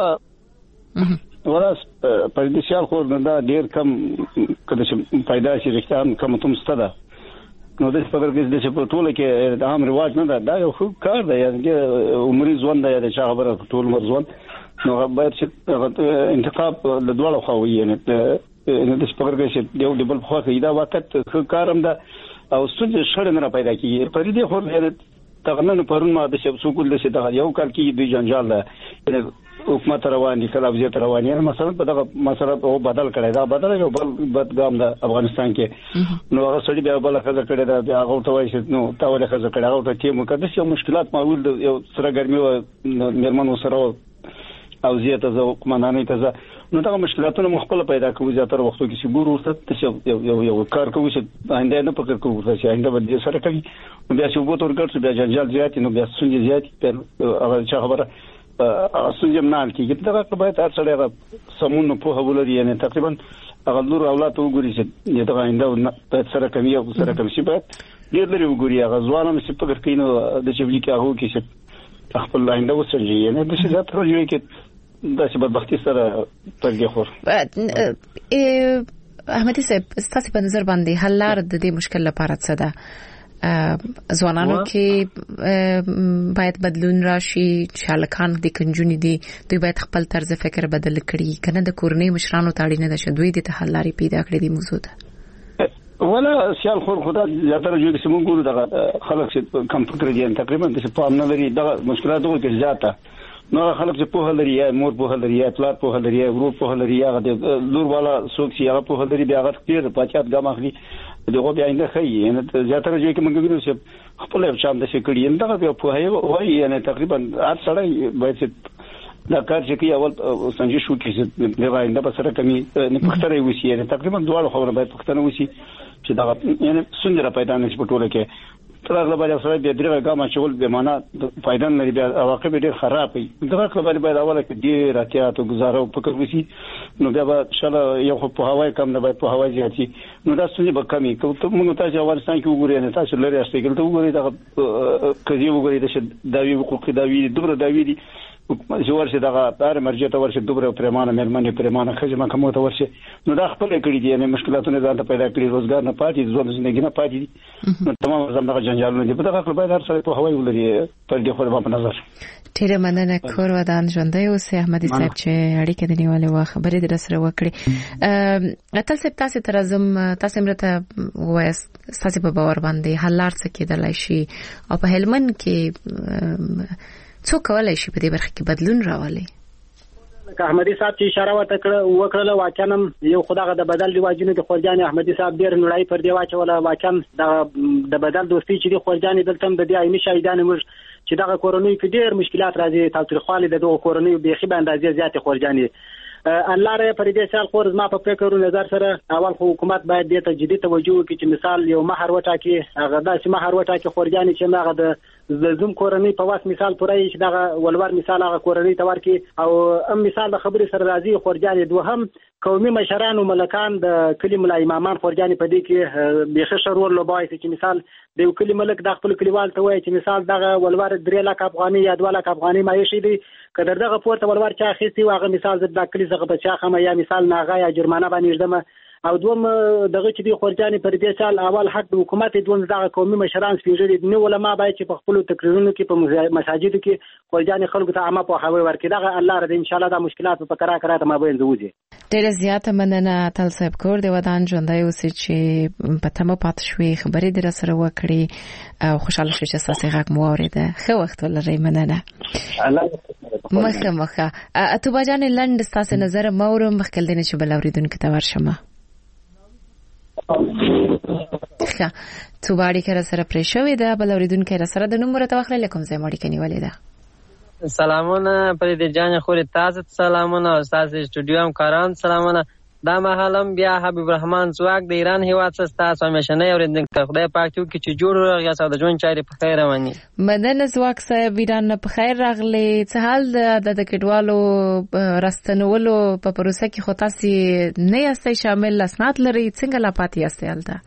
[SPEAKER 1] کنه
[SPEAKER 7] وراس په دې شال خو دا ډیر کم کله چې پیدا شي رښتیا کم تم ستده نو د خبر کې د په ټوله کې د عام رواج نه دا یو خو کار دی یعنی عمري ځوان دی د خبره ټول مرزون نو باید چې انتخاب د دوه خو یې نه د خبر کې چې یو ډبل خو کې دا وخت کارم دا او څه شړ نه پیدا کیږي په دې خو تغنن پرون ما د شپ سکول د څه یو کال کې د جنجال ده حکومت رواني کله وزیر رواني مثلا په دغه مسله او بدل کړي دا بدل یو بل بدګام د افغانستان کې نو هغه سړي بیا بل خزه کړي دا هغه ته وایي نو تا ولې خزه کړي هغه ته چې مقدس یو مشکلات معول یو سره ګرمي او مرمنو سره او زیاته زو قمانانه ته نو دا مشکلاتونه مخبل پیدا کوي زیاتره وختو کې چې ګورو ست یو یو یو کار کوي چې آینده نه پکې کوي چې آینده به سره کوي نو بیا چې وګورو ورګر بیا جنجال زیات نو بیا سنجي زیات په هغه څه خبره سنجم نال کې دا باید هر څه هغه سمون په هولري یعنی تقریبا هغه نور اولاد وګوري چې دا آینده په سره کوي او سره کوي چې باید ډیر لري وګوري هغه ځوانانو چې په کړکینو د چوي کې هغه کې چې خپل آینده وسنجي یعنی د څه ذات راځي کې دا چې بدبختی سره پرګه خور
[SPEAKER 1] احمدي صاحب ستاسو په نظر باندې حل لار د دې مشکل لپاره څه ده ځوانانو کې باید بدلون راشي شالکان د کنجونی دي دوی باید خپل طرز فکر بدل کړي کنه د کورنۍ مشرانو تاړي نه د شدوی د حل لارې پیدا کړې دي موضوع ده
[SPEAKER 7] ولا سیال خور خدا زیاتره جو چې موږ ګورو د خلک چې کمپیوټر دي تقریبا د په امن لري د مشکلات دغه کې زیاته نو خلک چې په هلري یا مور په هلري یا پلار په هلري یا ورو په هلري یا د لور والا څوک چې هغه په هلري بیا غټ کړي پاتات ګام اخلي دغه بیا نه خي نه زیاتره جو کې موږ ګورو چې خپل چام د شکړي انده بیا په هي وای یعنی تقریبا هر سړی باید دا کار چې کی اول سنجي شو کې د غاینده په سره کمی نه پختره وسی یعنی تقریبا دواړو خبره باید پختنه وسی چې دا یعنی سنجره پیدا نه شي په ټوله کې تر هغه باندې سره به درې ګامه چول به معنا فائدہ نه لري عواقب ډیر خراب وي دغه خبرې باید اوله کې ډیر احتیاط او گزاره او فکر وسی نو بیا به شاله یو په هواي کم نه باید په هواي زیاتی نو دا څه به کمی کوم ته موږ تاسو افغانستان کې وګورئ نه تاسو لري استه کې ته وګورئ دا کدی وګورئ د داوی حقوقي داوی دومره داوی دي زور چې دغه بار مرجع ته ورشه دوبره پرمانه مېرمنې پرمانه خجمه کوم ته ورشه نو دا خپل کړي دي یعنی مشکلاتونه ځان ته پیدا کړي روزګار نه پاتې ژوند ژوندۍ نه پاتې نو تمام زموږ جنجالونه دي په دغه خپل باید هر څه په هواي ولري پر دې خو په نظر
[SPEAKER 1] ډیره مننه کور ودان ژوندۍ اوسه احمدي صاحب چې اړیکه د نیولې وا خبرې در سره وکړي اتل سپ تاسو ته راځم تاسو مرته وایست تاسو په باور باندې حلار څه کېدلای شي او په هلمند کې څو کولای شي په دې برخه کې بدلون راولي
[SPEAKER 6] که احمدي صاحب چې اشاره وکړه وکړه واکنم یو خدای د بدل دی واجینو د خورجان احمدي صاحب ډیر نړۍ پر دی واچوله واکن د بدل دوستي چې د خورجان دلته د دې عیني شهیدان موږ چې دغه کورونی کې ډیر مشکلات راځي تاریخوالي د دغه کورونی به خې باندې زیات خورجاني الله رې پر دې سال خور ما په فکر او نظر سره اول حکومت باید دې ته جدي توجه وکړي چې مثال یو مہر وټاکي هغه داسې مہر وټاکي خورجاني چې هغه د زوم کورنۍ په واس مثال پورای چې دغه ولور مثال هغه کورنۍ ته ورکی او ام مثال د خبرې سره راځي خورجان دوهم قومي مشران او ملکان د کلی ملا امامان خورجان په دې کې بیخي شرور لوبای چې مثال د یو کلی ملک د خپل کلیوال ته وایي چې مثال دغه ولور درې لک افغاني یا دوه لک افغاني معیشي دي کله دغه پورته ولور چا خېسي واغه مثال د کلی څخه بچا خمه یا مثال ناغه یا جرمانه باندې ژدمه او دوم دغه چې دی خورجان پر دې سال اول حق د حکومت دوم دغه قومي مشران سپیږي نو علماء باید چې په خپل تقریرونو کې په مساجدو کې خورجان خلکو ته عامه په هوای ورکړي دغه الله رضا ان شاء الله د مشکلات په کرا کرا ته ما به انځوځي.
[SPEAKER 1] ډېر زیاته مننه تل صاحب کور دی ودان ژوندۍ اوسې چې په تمه پات شوي خبرې در سره وکړي او خوشاله شو چې تاسو غږ مو اورېده. ښه وخت ولرئ. مننه. مخه مخه اتو بجان لند تاسو نظر مور مخکل دینه چې بل اوریدونکو ته ورشمه. ښه تو باندې کړه سره پرې شوې ده بل اوریدونکو را سره د نومره توخله لکم زه ماړی کني ولې ده.
[SPEAKER 8] سلامونه پر دې جان خوري تاسو سلامونه او تاسو سټوډیو هم کاران سلامونه. دا مهالم بیا حبیب الرحمن زواک د ایران هیواد څخه تاسو همیشنه اوریدونکو خدای پاک یو کې چې جوړ راغیا ساده جون چاري په خیر رواني. مدن زواک صاحب ایران په خیر راغلی. څه حال د د کډوالو راستنولو په پروسه کې خو تاسو نه یاستئ شامل اسناد لري څنګه لا پاتې یاستئ الته؟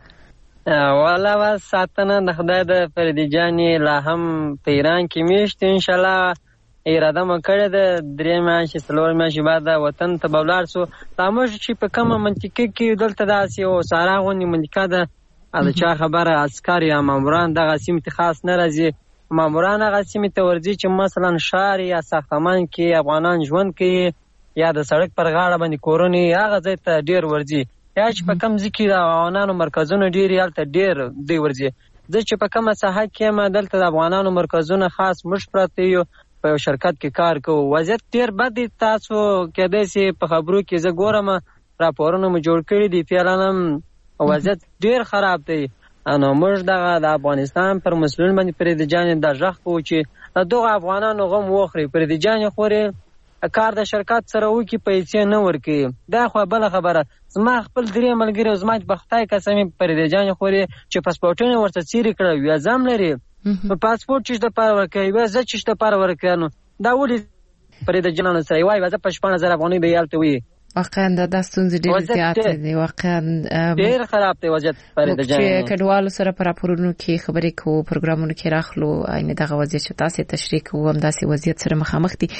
[SPEAKER 8] والا وا ساتنه د خدای د فریدی جانی لا هم په ایران کې میشت ان شاء الله اراده مکړه د درې میاشتې څلور میاشتې بعد وطن ته بولار سو تاسو چې په کومه منطقه کې دلته داسې او سارا غونې منطقه ده دا چا خبره عسكر یا ماموران دغه سیمه خاص نه راځي ماموران هغه سیمه ته ورځي چې مثلا شهر یا ساختمان کې افغانان ژوند کوي یا د سړک پر غاړه باندې کورونی هغه ځای ته ډیر ورځي یا چې په کم ځکه د افغانانو مرکزونه ډیر یالته ډیر دی ورځي د چې په کومه ساحه کې ما دلته د افغانانو مرکزونه خاص مش پراته یو په شرکت کې کار کوو وضعیت ډیر بد دي تاسو کې د سي په خبرو کې زه ګورم راپورونه مو جوړ کړی دي فعلا وضعیت ډیر خراب دی انو موږ د افغانستان پر مسلمان باندې پر دې جان د ځخ کو چې دغه افغانانو غم وخري پر دې جان خوري کار د شرکت سره وکي پیسې نه ورکي دا خو بل خبره زما خپل درې ملګری زما بختای قسم پر دې جان خوري چې پاسپورتونه ورته چیرې کړو یا زم لري په پاسپورت چې د پاره ورکوي و زه چې د پاره ورکانو دا ولې پر دې جنانو سره وای وځه په شپږ هزار افغانۍ به یالته وي
[SPEAKER 1] واقعا د ستونزې ډېر زیات دي واقعا
[SPEAKER 8] ډېر خراب دی وضعیت پر دې جنانو
[SPEAKER 1] چې کډوالو سره پر راپورونو کې خبرې کوو پروګرامونو کې راخلو ان دغه وضعیت چې تاسو تشریح کوو هم داسې وضعیت سره مخامخ دي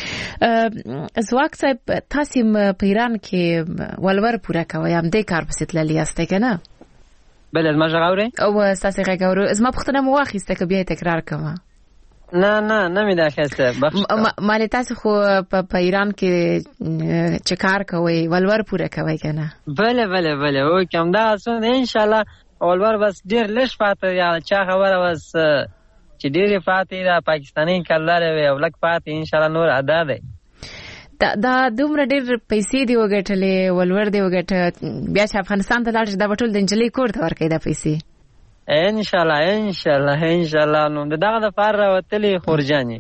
[SPEAKER 1] زواک صاحب تاسو په ایران کې ولور پوره کوي هم دې کار پسې تللی یاستئ کنه
[SPEAKER 8] بل از ما غاوري
[SPEAKER 1] او اساسي غاوري از ما پختنه مو واخیسته که بیا تکرار کوم
[SPEAKER 8] نه نه نه می داخسته بخښ
[SPEAKER 1] مال تاسو خو په ایران کې چکار کوي ولور پوره کوي کنه
[SPEAKER 8] بله بله بله او کوم دا اسونه ان شاء الله ولور بس ډیر لږ پاتې یا چا خبره بس چې ډیر پاتې دا پاکستاني کلاره وي او لک پاتې ان شاء الله نور ادا ده
[SPEAKER 1] دا دا دومره ډېر پیسې دی وګټلې ولور دی وګټه بیا چې افغانستان ته لاړ شي دا ټول د انجلۍ کور ته ورکړي دا پیسې
[SPEAKER 8] ان شاء الله ان شاء الله ان شاء الله نو دغه د فار راوتلې خورجاني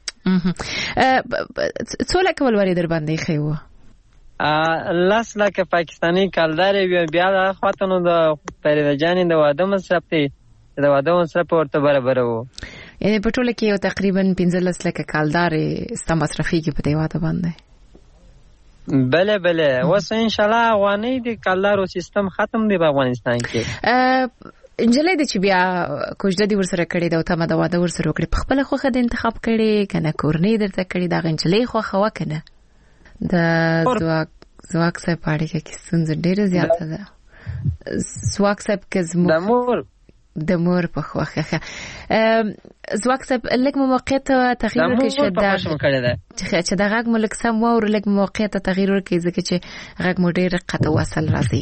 [SPEAKER 1] څو لکه ولور در باندې خېو
[SPEAKER 8] ا لاس لکه پاکستاني کالدار بیا خاطرونو د پریدجاني د واده مصرف دی د واده مصرف ورته برابر وو
[SPEAKER 1] یعنی په ټوله کې یو تقریبا پنځلس لکه کالدار ست مصرفي کې په دی واده باندې
[SPEAKER 8] بله بله وس ان شاء الله افغاني د کالدارو سیستم ختم دی په افغانستان کې
[SPEAKER 1] انجلۍ د چې بیا کوژده دی ورسره کړی دا ته ما د واده ورسره وکړي په خپل خوخه د انتخاب کړي کنه کورنۍ درته کړي دا انجلۍ خوخه وکنه د زواک زواک صاحب پاړي کې څنګه ډېر زیاته ده زواک صاحب کې زمو
[SPEAKER 8] د مور
[SPEAKER 1] د مور په خوخه زواک صاحب لکه موقعیت تغییر کې شته چې دا غږ ملک سم و او لکه موقعیت تغییر کې ځکه چې غږ مو ډېر قطع وصل راځي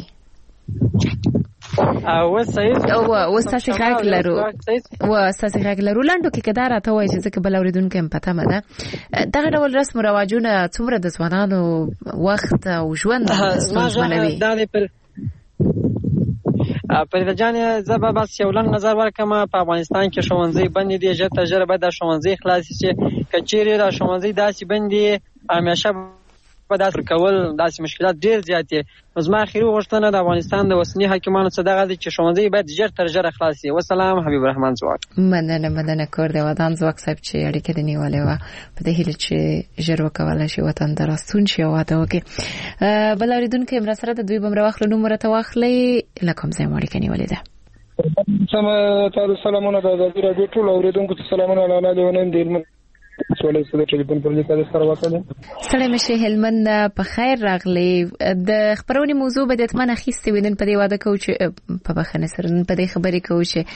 [SPEAKER 8] او صحیح
[SPEAKER 1] او وساسي غږ لرو وساسي غږ لرو لاندو کې کدا راته وایي چې ځکه بل اوریدونکو هم پته مده دغه ډول رسم رواجونه څومره د ځوانانو وخت او ژوند ستونزمنوي
[SPEAKER 8] پر د جان زبا بس یو لن نظر ورکم په افغانستان کې ښوونځي بندي دي چې تجربه د ښوونځي خلاص شي کچېری د ښوونځي داسې بندي همیشه په داسې کول داسې مشکلات ډېر زیات دي. زما اخري غوښتنه د افغانستان د اوسني حاکمانو څخه دغه ده چې ښوونځي باید ژر تر ژره خلاص شي. والسلام. حبیب الرحمن ځواک.
[SPEAKER 1] مننه مننه کور د ودان ځواک صاحب چې اړیکه دې نیولې وه په دې هیله چې ژر وکولای شي وطن ته راستون شي او واده وکړي. بل اورېدونکی هم راسره د دوی به م راواخلو نوم راته واخلئ له کوم ځای مو اړیکه نیولې ده؟
[SPEAKER 9] سم سلامونه د ازادي راډیو ټول اورېدونکو ته سلامونه. لاله لیونین د هلمند ولسوالۍ څخه د ټلیفون پر لیکه د سره وکړم.
[SPEAKER 1] سړی مشه هلمند په خیر راغلی. د خبرونې موضوع به د اتمن اخیستې وي. نن په دې واده کوو چې په بخښنې سره نن په دې خبرې کوو چې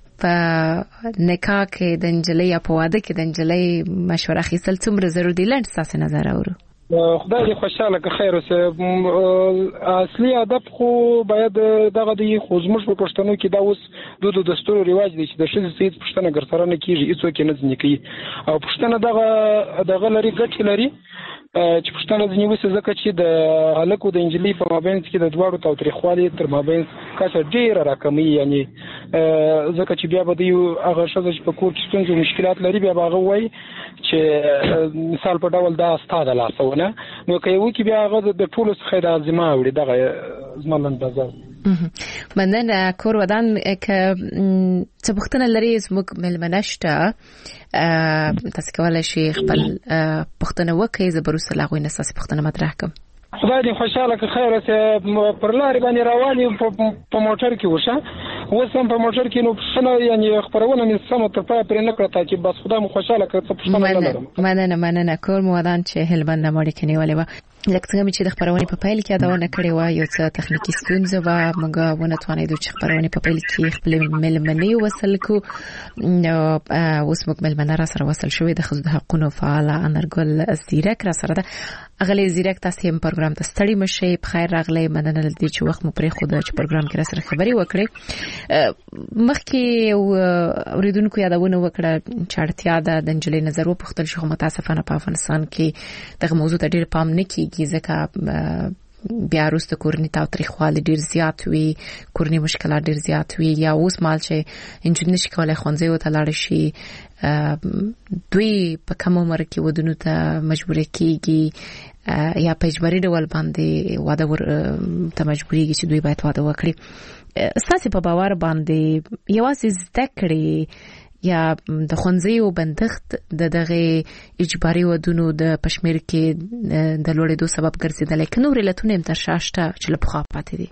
[SPEAKER 1] په نکاح کې د نجلۍ یا په واده کې د نجلۍ مشوره اخیستل څومره ضروري دي؟ لنډ ستاسو نظر اورو.
[SPEAKER 9] خدای دې خوشاله که خیر اوسه. اصلي ادب خو باید دغه دی خو زموږ په پښتنو کې دا اوس دود او دستور رواج دی چې د ښځې هیڅ پوښتنه ګرسره نه کیږي، هیڅوک یې نه ځنې کوي او پوښتنه دغه دغه لري ګټې لري چې پوښتنه ځنې وسي ځکه چې د هلک او د نجلۍ په مابینځ کې د دواړو تاوتریخوالي تر مابینځ کچه ډېره راکموي. یعنې ځکه چې بیا به دوی هغه ښځه چې په کور کې ستونزې او مشکلات لري بیا به هغه ووایي چې مثال په ډول دا ستا د لاسه ونه، نو که یې وکړي بیا هغه د ټولو څخه یې دغه ذمه اوړي. دغه زما لنډ نظر.
[SPEAKER 1] مننه کور ودان. که څه پوښتنه لري زموږ مېلمنه شته تاسو کولی شئ خپل پوښتنه وکړئ. زه به وروسته له هغوی نه ستاسې پوښتنه مطرح کړم.
[SPEAKER 9] خدای دې خوشاله که خیر اوسې. پر لارې باندې روان یم په موټر کې وشه اوس هم په موټر کې نو پوښتنه یعنې خپرونه مې سمه تر پایه پرې نه کړه تاکې بس خدای مو خوشاله کړه. څه پوښتنه نه لرم.
[SPEAKER 1] مننه مننه کور مو ودان چې هلمند نه مو اړیکه نیولې وه. لکه څنګه مې چې د خپرونې په پیل کې یادونه کړې وه یو څه تخنیکي ستونزه وه، موږ ونه توانېدو چې خپرونې په پیل کې خپلې مېلمنې وصل کړو. اوس موږ مېلمنه را سره وصل شوې د ښځو د حقونو فعاله انرګل زیرک را سره ده. اغلی زیرک تاسو هم پروګرام ته ستړي مشئ. په خیر راغلی. مننه له دې چې وخت مو پرې خو چې پروګرام کې را سره خبرې وکړې. مخکې اورېدونکو یادونه وکړه چې اړتیا ده د نجلۍ نظر وپوښتل شي، خو متاسفانه په افغانستان کې دغه موضوع ته ډېر پام نه کیږي ځکه بیا وروسته کورني تاوتریخوالی ډېر زیات وي، کورني مشکلات ډېر زیات وي. یا اوس مهال چې نجونې نشي کولی ښوونځیو ته لاړې شي، دوی په کم عمر کې ودونو ته مجبوره کیږي یا په اجباري ډول باندې واده ته مجبوریږي چې دوی باید واده وکړي. ستاسې په باور باندې یوازې زده کړې یا د ښوونځیو بندښت د دغه اجباري ودونو د پشمیر کې د لوړېدو سبب ګرځېدلی که نور علتونه هم تر شا شته چې له پخوا پاتې دي؟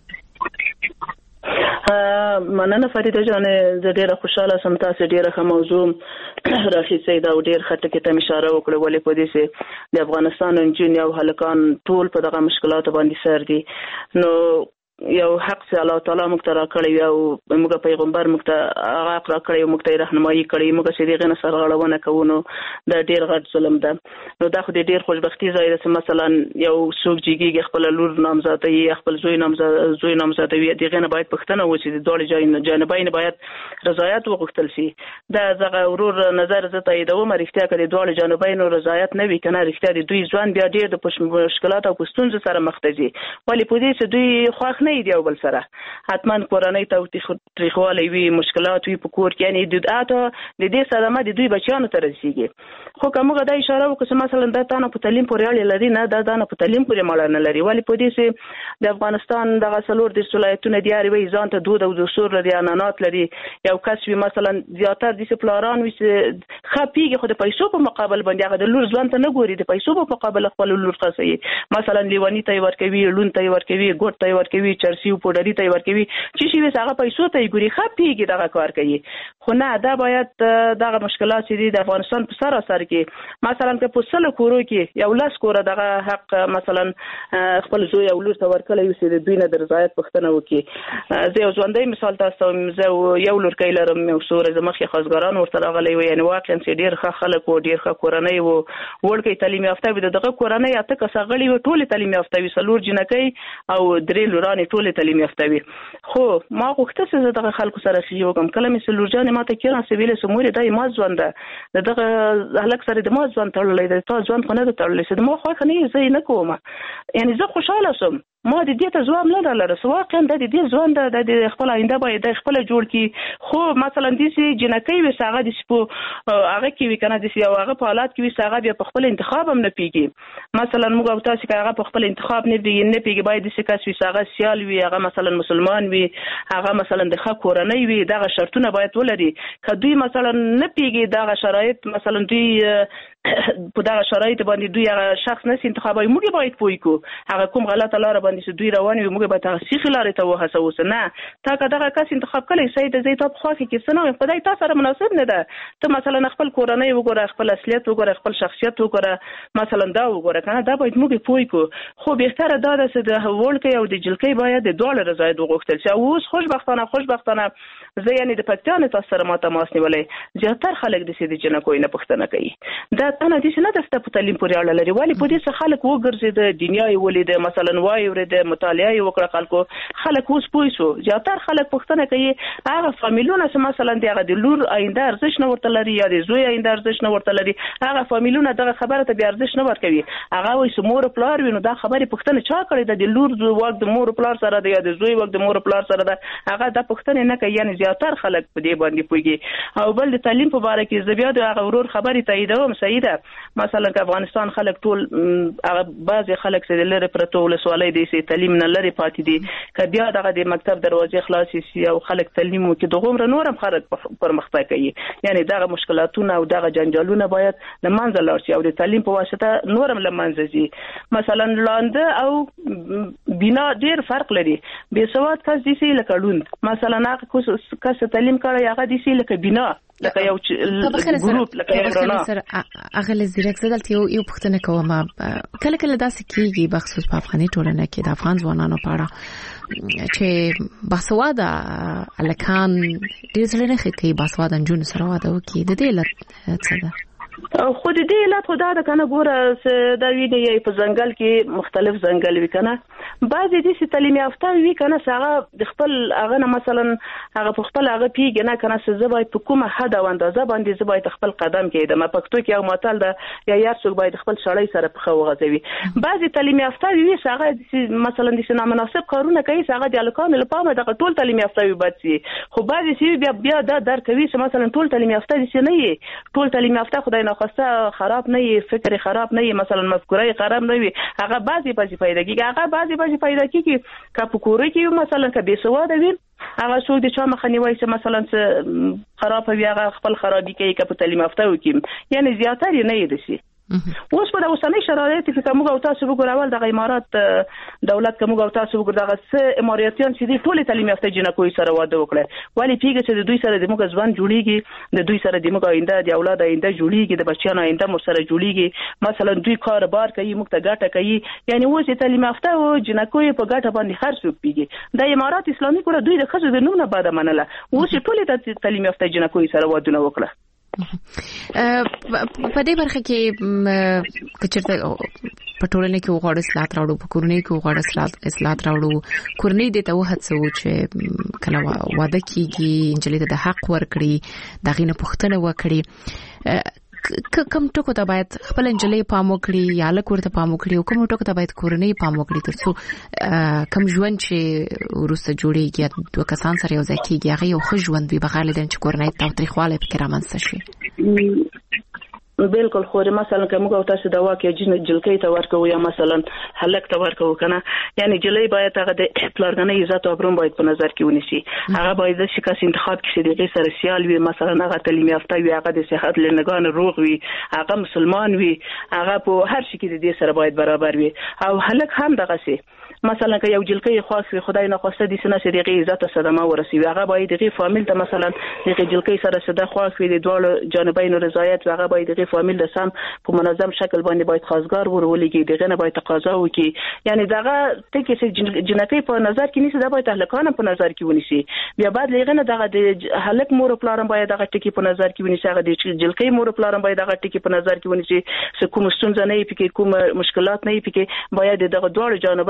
[SPEAKER 5] مننه فریده جانې. زه ډېره خوشحاله شوم تاسو ډېره ښه موضوع راخیستې ده او ډېر ښه ټکي ته مې اشاره وکړه. ولې په دې چې د افغانستان نجونې او هلکان ټول په دغه مشکلاتو باندې سر دي. نو یو حق چې الله تعالی موږ ته راکړی او موږ پیغمبر موږ ته هغه حق راکړی او موږ ته رهنمایي کړې، موږ چې دغه نه سرغړونه کوو نو دا ډېر غټ ظلم ده. نو دا خو د ډېر خوشبختي ځای ده چې مثلا یو څوک جګیږي خپل لور نامزادوي یا خپل زوی نامزاد زوی نامزادوي، دغه نه باید پښتنه وشي د دوه جانبین باید رضایت وغوښتل شي. دا زغه ورور نظر زه تاییدوم. رښتیا کړي دوه جانبین رضایت نه وي کنه رښتیا د دوی ځوان بیا ډېر د مشکلات او ستونزو سره مخ دي. ولی په دې چې دوی خوښ نه دی او بل سره حتمان کورنۍ تاوتریخوالی وي، مشکلات وي په کور کې، یعنی د اته د دې صدمه د دوی بچیانو ته رسیږي. خو کومه دا اشاره وکړه چې مثلا دا تانه په تعلیم پورې اړه لري نه، دا دانه په تعلیم پورې مړ نه لري. ولی په دې چې د افغانستان دغه څلور د ولایتونو دی اړ وي ځان ته دود او دستور لري، انانات لري. یو کس وي مثلا زیاتره د سپلاران وي چې خپيږي خو د پیسو په مقابل باندې هغه د لور ځوان ته نه ګوري، د پیسو په مقابل خپل لور خاصي مثلا لیوانی ته ورکوي، لون ته ورکوي، ګوت ته ورکوي، چرسي او پوډری ته ورکوي، چې شي وس هغه پیسو ته ګوري خپيږي دغه کار کوي. خو نه، دا باید دغه مشکلات چې د افغانستان په سر اثر کې مثلا که په سل کورو کې یو لاس کوره دغه حق مثلا خپل زوی او لور ته ورکړی وي د دوی نه د رضایت پښتنه وکړي. زه یو ژوندۍ مثال تاسو زه یو لور کې لرم یو سورې زمخې خاصګران ورته راغلي وي، یعنی واقعا چې ډیر ښه خلک او ډیر ښه کورنۍ وو، ورکې تعلیم یافته وي. دغه کورنۍ اته کسه غړي وي ټول تعلیم یافته وي، څلور جنکۍ او درې لورانې ټول تعلیم یافته وي. خو ما غوښته چې دغه خلکو سره خي وګم کله مې سلورجانې ماته کېرا سویل سموري دای ما ځوند دغه هلک سره د ما ځوند تړلې ده، تا ځوند خو نه تړلې، چې ما خو نه زه نه کوم. یعنی زه خوشاله شم ما د دې ته ځواب نه لرم واقعا د دې ځوان د خپل آینده باید د خپل جوړ کی خو مثلا د سي جنکې وساغه د سپو هغه کې وکنه د سي هغه په حالات کې وساغه بیا په خپل انتخاب هم نه پیږي مثلا موږ او تاسو کې هغه په خپل انتخاب نه دی نه پیږي باید د سي کس وساغه سیال وي هغه مثلا مسلمان وي هغه مثلا د خا کورنۍ وي دغه شرطونه باید ولري کدوې مثلا نه پیږي دغه شرایط مثلا دوی په دغه شرایط باندې دوی هغه شخص نه انتخابای موږ باید پوي کو هغه کوم غلطه لار باندې دوی روان وي موږ باید هغه سیخ لارې ته وهڅو نه تا که دغه کس انتخاب کړي سید زی ته خو کې څنګه خدای تاسو سره مناسب نه ده ته مثلا خپل کورنۍ وګوره خپل اصلیت وګوره خپل شخصیت وګوره مثلا دا وګوره کنه دا باید موږ پوي کو خو بهتره دا ده چې د ولکې او د جلکې باید د دوه رضایت وغوښتل شي او اوس خوشبختانه خوشبختانه زه یعنی د پښتون تاسو سره ما تماس نیولې زیاتره خلک د سید جنکو نه پښتنه کوي دا انا دي نه د ستاسو تعلیم پورې اړه لري ولی په دې څه خلک وګرځي د دنیاي ولید مثلا وای ور د مطالعه وکړه خلکو خلک اوس پوي شو زیاتره خلک پښتنه کوي هغه فامیلونه چې مثلا دغه د لور آینده ارزښت نه ورته لري یا د زوی آینده ارزښت نه ورته لري هغه فامیلونه دغه خبره ته بیا ارزښت نه ورکوي هغه وایي چې مور پلار وینو دا خبره پښتنه چا کړی د لور د وخت د مور پلار سره د یا د زوی وخت د مور پلار سره ده هغه د پښتنه نه کوي یعنی زیاتره خلک په دې باندې پويږي او بل د تعلیم په اړه کې زبیا د هغه ورور خبره تاییدوم سیده مثلا که افغانستان خلک ټول هغه بعضی خلک چې لری پرته ولسوالۍ دي چې تعلیم نه لري پاتې دي که بیا دغه د مکتب دروازې خلاصې شي او خلک تعلیم وکړي دغه نورم خلک پرمختګ کوي یعنی دغه مشکلاتونه او دغه جنجالونه باید د منځ لاړ شي او د تعلیم په واسطه نورم لمنځ ځي مثلا لاندې او بنا ډیر فرق لري به سواد کس دي چې لکه لوند مثلا هغه کس تعلیم کوي هغه دي چې لکه بنا لکه یو ګروپ لکه یو رڼا
[SPEAKER 1] اغه زیرک زدل یو یو پښتنه کوم کله کله داسې کیږي بخصوص په افغاني ټولنه کې د افغان ځوانانو په اړه چې باسواده الکان ډیر ځله نه کوي باسواده جون سره واده وکي د دې لپاره څه ده
[SPEAKER 5] خو د دې علت خدا د کنه ګوره دا ویډیو یې په ځنګل کې مختلف ځنګل وی کنه بعضی دې چې تعلیم یافته وی کنه هغه د خپل هغه نه مثلا هغه په خپل هغه پیګ نه کنه چې زبای په کومه حد او اندازه باندې زبای خپل قدم کې د ما پښتو کې یو متل ده یا یار څوک باید خپل شړای سره په خو غځوي بعضی تعلیم یافته وی هغه مثلا د نامناسب کارونه کوي هغه د الکان لپاره د ټول تعلیم یافته وي بچي خو بعضی چې بیا بیا دا در کوي چې مثلا ټول تعلیم یافته دي نه وي ټول تعلیم یافته خدای نه خواسته خراب نه وي فکر خراب نه وي مثلا مفکوره خراب نه وي هغه بعضی بعضی پیدا کیږي هغه بعضی بعضی پیدا کیږي که په کور کې مثلا که بے سواده وي هغه څوک د چا مخنیوي چې مثلا خراب وي هغه خپل خرابي کوي که په تعلیم یافته وي یعنی زیاتره نه دي شي اوس په اوسنۍ شرایط کې کوم او تاسو وګورئ د امارات دولت کوم او تاسو وګورئ دغه س اماراتیان چې د ټول تعلیم یافته جنکوي سره واده وکړي ولی پیګه چې د دوی سره د موږ ځوان جوړیږي د دوی سره د موږ آینده د اولاد آینده جوړیږي د بچیانو آینده مو سره جوړیږي مثلا دوی کاروبار کوي موږ ته ګټه کوي یعنی اوس تعلیم یافته او جنکوي په ګټه باندې خرڅ وکړي د امارات اسلامي کړه دوی د خزو د نوم نه بعد منله اوس ټول تعلیم یافته جنکوي سره واده وکړه
[SPEAKER 1] په دې برخه کې کچرته پټولنه کې وغوړ اصلاحات راوړو په کورنۍ کې وغوړ اصلاحات راوړو کورنۍ د ته وهڅو چې کله واده کیږي انجلې د حق ورکړي دغه نه پښتنه وکړي کوم ټکو ته باید خپل انجلې پام وکړي یا له کوړه پام وکړي او کوم ټکو ته باید کورنۍ پام وکړي ترڅو کوم ژوند چې ورسته جوړیږي دوه کسان سره یو ځای کیږي هغه یو ښه ژوند وي بغیر د کورنۍ تاوتریخواله فکر رامنځته شي
[SPEAKER 5] بالکل خو مثلا کوم او تاسو دا واکه جن جلکې ته ورکو یا مثلا هلک ته ورکو کنه یعنی جلې باید هغه د پلارګنې عزت او برم باید په نظر کې ونیسي هغه باید د شکاس انتخاب کې د سره سیال وي مثلا هغه تعلیم یافته وي هغه د صحت لنګان روغ وي هغه مسلمان وي هغه په هر شي کې د دې سره باید برابر وي او هلک هم دغه سي مثلا که یو جلکې خاص وي خدای نه خواسته دي سنه چې د عزت صدمه ورسوي هغه باید د فامیل ته مثلا د جلکې سره صدا خاص وي د دوه جانبین رضایت هغه باید د فامیل د سم په منظم شکل باندې باید خاصګار ورولېږي دغه نه باید تقاضا وکړي یعنی دغه ټکی چې جنکې په نظر کې نیسي دا باید اهلکانه په نظر کې ونیسي بیا بعد لغه نه دغه د هلک مور پلارم باید دغه ټکی په نظر کې ونیسي هغه د جلکې مور پلارم باید دغه ټکی په نظر کې ونیسي چې کوم ستونزه نه پکې کوم مشکلات نه پکې باید دغه دوه جانبین خو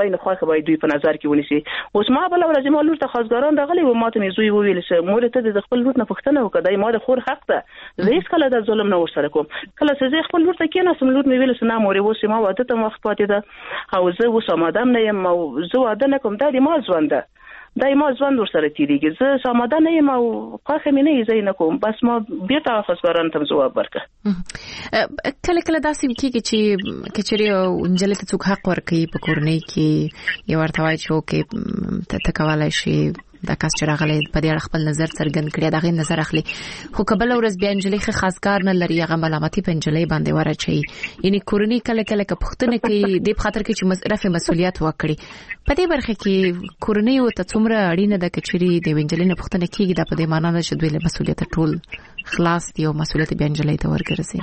[SPEAKER 10] که باید دوی په نظر کې ونیسي. اوس ما بل ورځ ما لور ته خاصګاران راغلي و، ما ته مې زوی وویل چې مور ته د خپل لور نه پوښتنه وکړه، دا ما د خور حق ده، زه هیڅ کله د ظلم نه ورسره کوم. کله چې زه خپل لور ته کېناستم لور مې ویل چې نه مورې اوس ما واده ته وخت پاتې ده او زه اوس آماده نه یم او زه واده نه کوم، دا د ما ژوند ده، دا ما ژوند ورسره تیریږي، زه آماده نه یم او خوښه مې نه یې نه کوم. بس ما بیرته خاصګاران ته جواب ورکړ.
[SPEAKER 1] کله کله داسې کېږي چې کچري نجلې ته څوک حق ورکوي په کورنۍ کې یو ورته وایي چې اوکې ته کولای شي دا کس چې راغلی په دې اړه خپل نظر څرګند کړي، دا غي نظر اخلي، خو کبل ورځ بیا نجلې ښه خاصګار نه لري، هغه ملامتي په نجلې باندې ورچي. یعنی کورنۍ کله کله که پښتنه کې د خاطر کې چې رفع مسولیت وکړي په دې برخه کې کورنۍ او ته څومره اړینه ده کچري د نجلې نه پښتنه کېږي، دا په دې معنی ده چې دوی له مسولیت ټول خلاص دی او مسولیت بیا نجلې ته ورګرځي.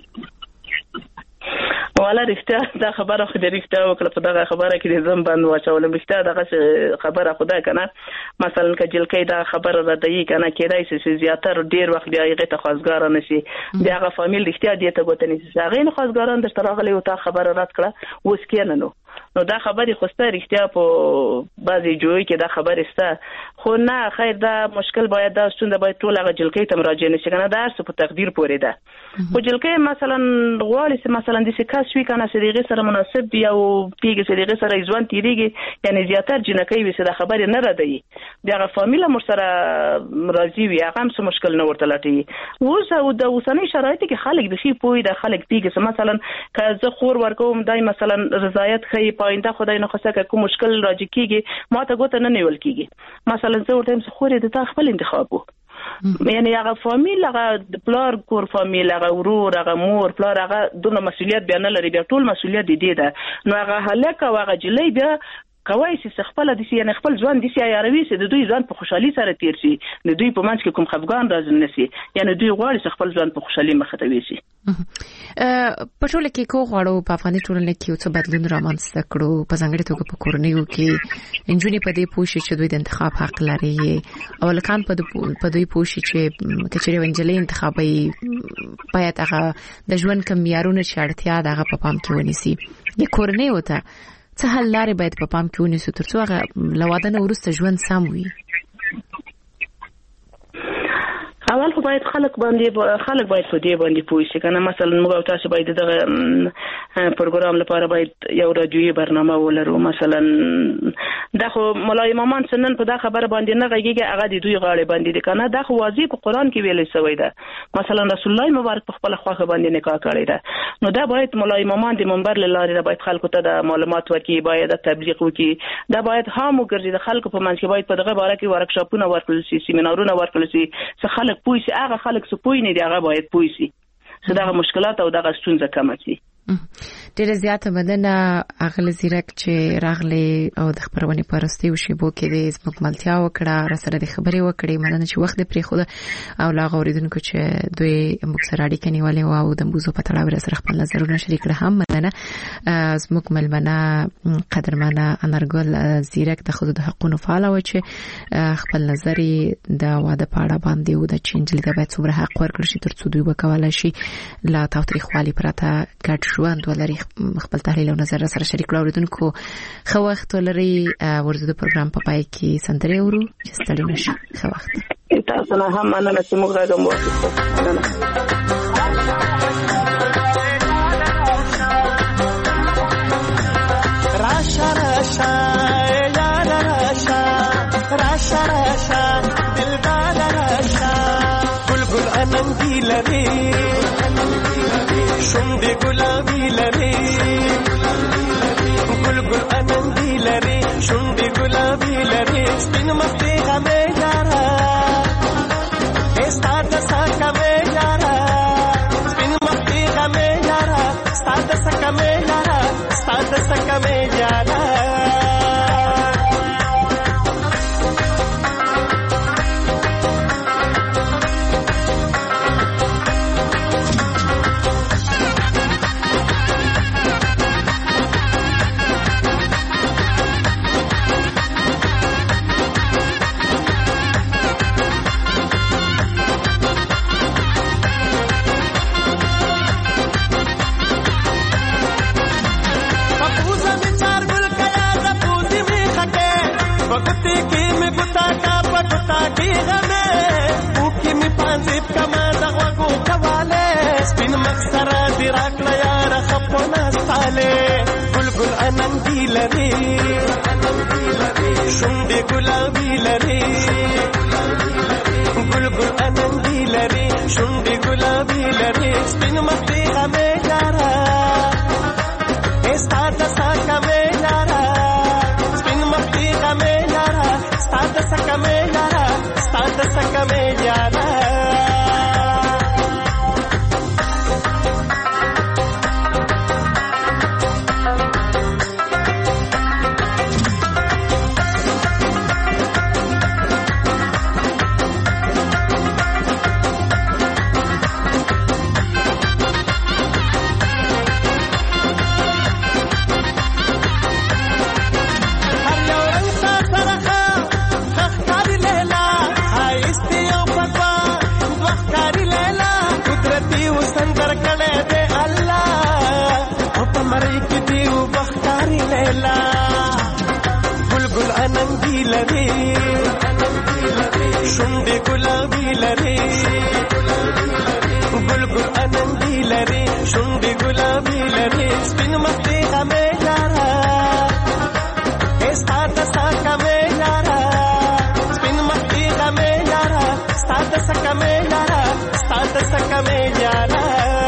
[SPEAKER 10] والا رښتیا دا خبره خو د رښتیا وکړه، په دغه خبره کې د زم باندې واچولم. رښتیا دغه خبره خدای کنه مثلا که جلکې دا خبره را دی کنه کېدای شي زیاتره ډیر وخت دی هغه ته خاصګار نه شي، بیا هغه فامیل رښتیا دی ته ګوتنی شي هغه نه خاصګاران درته راغلي او تا خبره رات کړه اوس کېنه نو نو دا خبره خو ستاره رښتیا په بعضي جوړ کې دا خبره سته، خو نه خیر دا مشکل باید دا ستونزه باید ټول هغه جلکې ته مراجعه نشي کنه، دا څه په تقدیر پورې ده. خو جلکې مثلا غواړي چې مثلا د سکاس وی کنه سریغه سره مناسب دی او پیګه سریغه سره ځوان تیریږي، یعنی زیاتره جنکې وي چې دا خبره نه ردی، دا فامیل مر سره راضي وي، هغه هم څه مشکل نه ورته لټي. اوس او د اوسنۍ شرایط کې خلک د شي پوي د خلک پیګه مثلا که زه خور ورکوم دای مثلا رضایت خي پاینده خدای نه خصه کوم مشکل راځي کیږي ما ته ګوت نه نیول کیږي، مثلا زه ورته هم خورې د تا خپل انتخاب وو، یعنی هغه فامیل هغه پلار کور فامیل هغه ورور هغه مور پلار هغه دونه مسولیت بیا نه لري، بیا ټول مسولیت دی ده. نو هغه هلک او هغه جلې بیا کوي چې خپل د سي نه خپل ځوان د سي یاروي چې د دوی ځان په خوشحالي سره تیر شي، د دوی په منځ کې کوم خفګان راځي نسی، یعنی دوی غواړي چې خپل ځوان په خوشحالي مخ ته ويسي.
[SPEAKER 1] په ټول کې کو غواړو په افغاني ټولنه کې یو څه بدلون رامنځته کړو، په ځانګړي توګه په کورنیو کې انجونی په دې پوښي چې دوی د انتخاب حق لري او لکان په دوی پوښي چې کچري ونجلې انتخابي باید هغه د ژوند کم معیارونه چې اړتیا دغه په پام کې ونیسي. د کورنیو ته څه حل لري باید په پام کې ونیسو ترڅو هغه لوادنه ورسته ژوند سم وي؟
[SPEAKER 10] اول خو باید خلک باندې خلک باید په دې باندې پوه شي کنه، مثلا موږ تاسو باید دغه پروګرام لپاره باید یو رادیوي برنامه ولرو، مثلا دا خو مولای امامان سنن په دا خبره باندې نه غږیږي، هغه د دوی غاړه باندې دي کنه، دا خو واضح په قران کې ویل شوی ده، مثلا رسول الله مبارک په خپل خواخه باندې نکاح کړی ده. نو دا باید مولای امامان د منبر لاره باید خلکو ته د معلومات ورکړي، باید تبلیغ وکړي، دا باید هم وګرځي د خلکو په منځ کې باید په دغه باره کې ورکشاپونه ورکړل شي، سیمینارونه ورکړل شي چې خلک پوه شي، هغه خلک څه پوه نه دي هغه باید پوه شي چې دغه مشکلات او دغه ستونزې کم شي.
[SPEAKER 1] ډېر زیات مدنه اغل زیرک چې راغلي او د خبرونې پرستی او شیبو کې د زموږ ملتیا وکړه را سره د خبرې وکړې، مننه چې وخت پرې خو او لا غوړیدونکو چې دوی موږ سره اړیکه نیولې او د موضوع په تړاو سره خپل نظرونه شریک کړل. هم مننه زموږ ملمنه قدرمنه انرګل زیرک د خود د حقوقو فعال او چې خپل نظر د واده په اړه باندې او د چینجلې د باید څومره حق ورکړي چې ترڅو دوی وکولای شي لا تاریخوالي پراته ګډ ژوند ولري. خپل تحلیل او نظر سره شریک کړو. اوریدونکو خو وخت ولري ورته د پروګرام په پای کې سندري ورو چې ستړي نشي. خو وخت
[SPEAKER 10] تاسو نه هم مننه چې موږ راغلو.
[SPEAKER 11] راشا راشا یار راشا راشا راشا دلدار راشا گلگل اننگی لری شوند گلابی لری گلگل اننگی لری شوند گلابی لری سپین مستی غمه یارا استاد سکمه یارا سپین مستی غمه یارا استاد سکمه یارا استاد سکمه یارا راکړه یار خپونه ستاله ګل ګل اننګي لري شونډې ګلابي لري ګل ګل اننګي لري شونډې ګلابي لري سپین مخې غمې یارا ستا د سکه مې یارا سپین مخې غمې یارا ستا د سکه مې یارا ستا د سکه مې یارا شونډې ګلابي لري ګل ګل اننګي لري شونډې ګلابي لري سپین مخې غمې یارا ستا د سکه مې یارا سپین مخې غمې یارا ستا د سکه مې یارا ستا د سکه مې یارا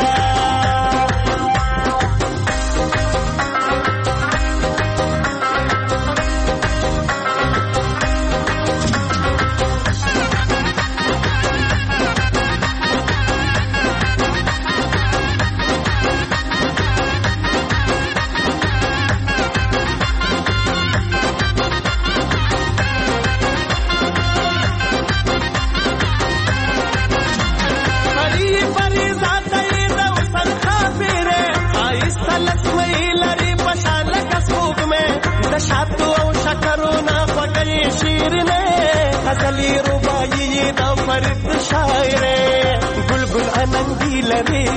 [SPEAKER 11] غزلی رباعی د فرید شاعر ګل ګل اننګي لري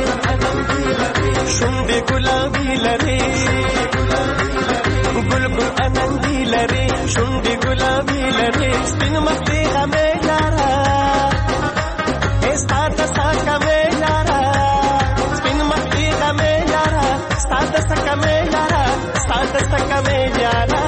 [SPEAKER 11] شونډې ګلابي لري ګل ګل اننګي لري شونډې ګلابي لري سپین مخې غمې یارا ستا د سکه مې یارا سپین مخې غمې یارا ستا د سکه مې یارا ستا د سکه مې یارا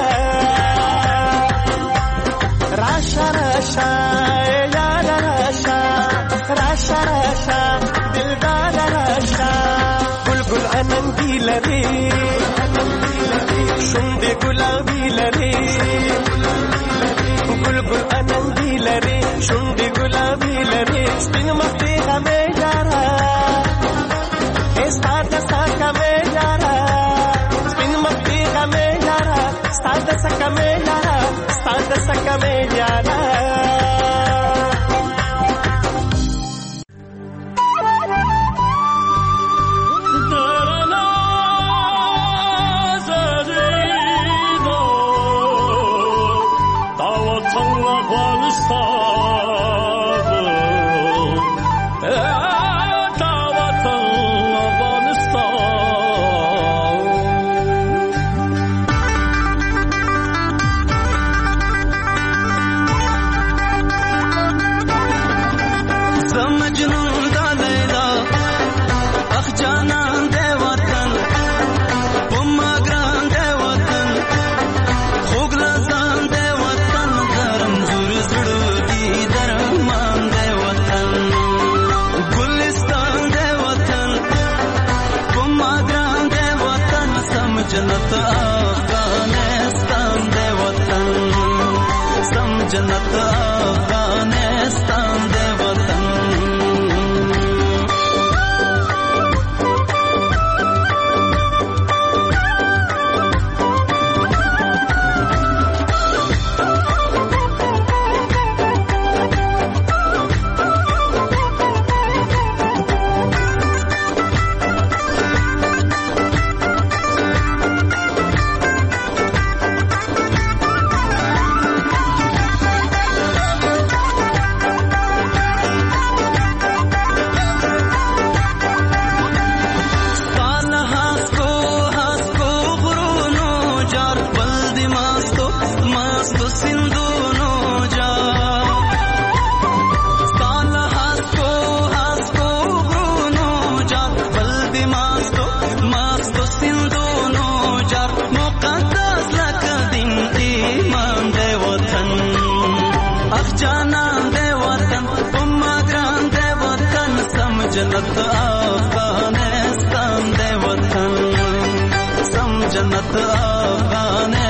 [SPEAKER 11] راشا راشا یارا راشا راشا راشا دلدار راشا ګل ګل اننګي لري شونډې ګلابي لري ګل ګل اننګي لري شونډې ګلابي لري سپین مخې غمې یارا ستا د سکه مې یارا سپین مخې غمې یارا ستا د سکه مې یارا ستا د سکه مې یارا
[SPEAKER 12] जन्नत अफगानिस्तान दे वतन सम जन्नत अफगानिस्तान दे वतन जन्नत अफगानिस्तान दे वतन सम जन्नत अफगानिस्तान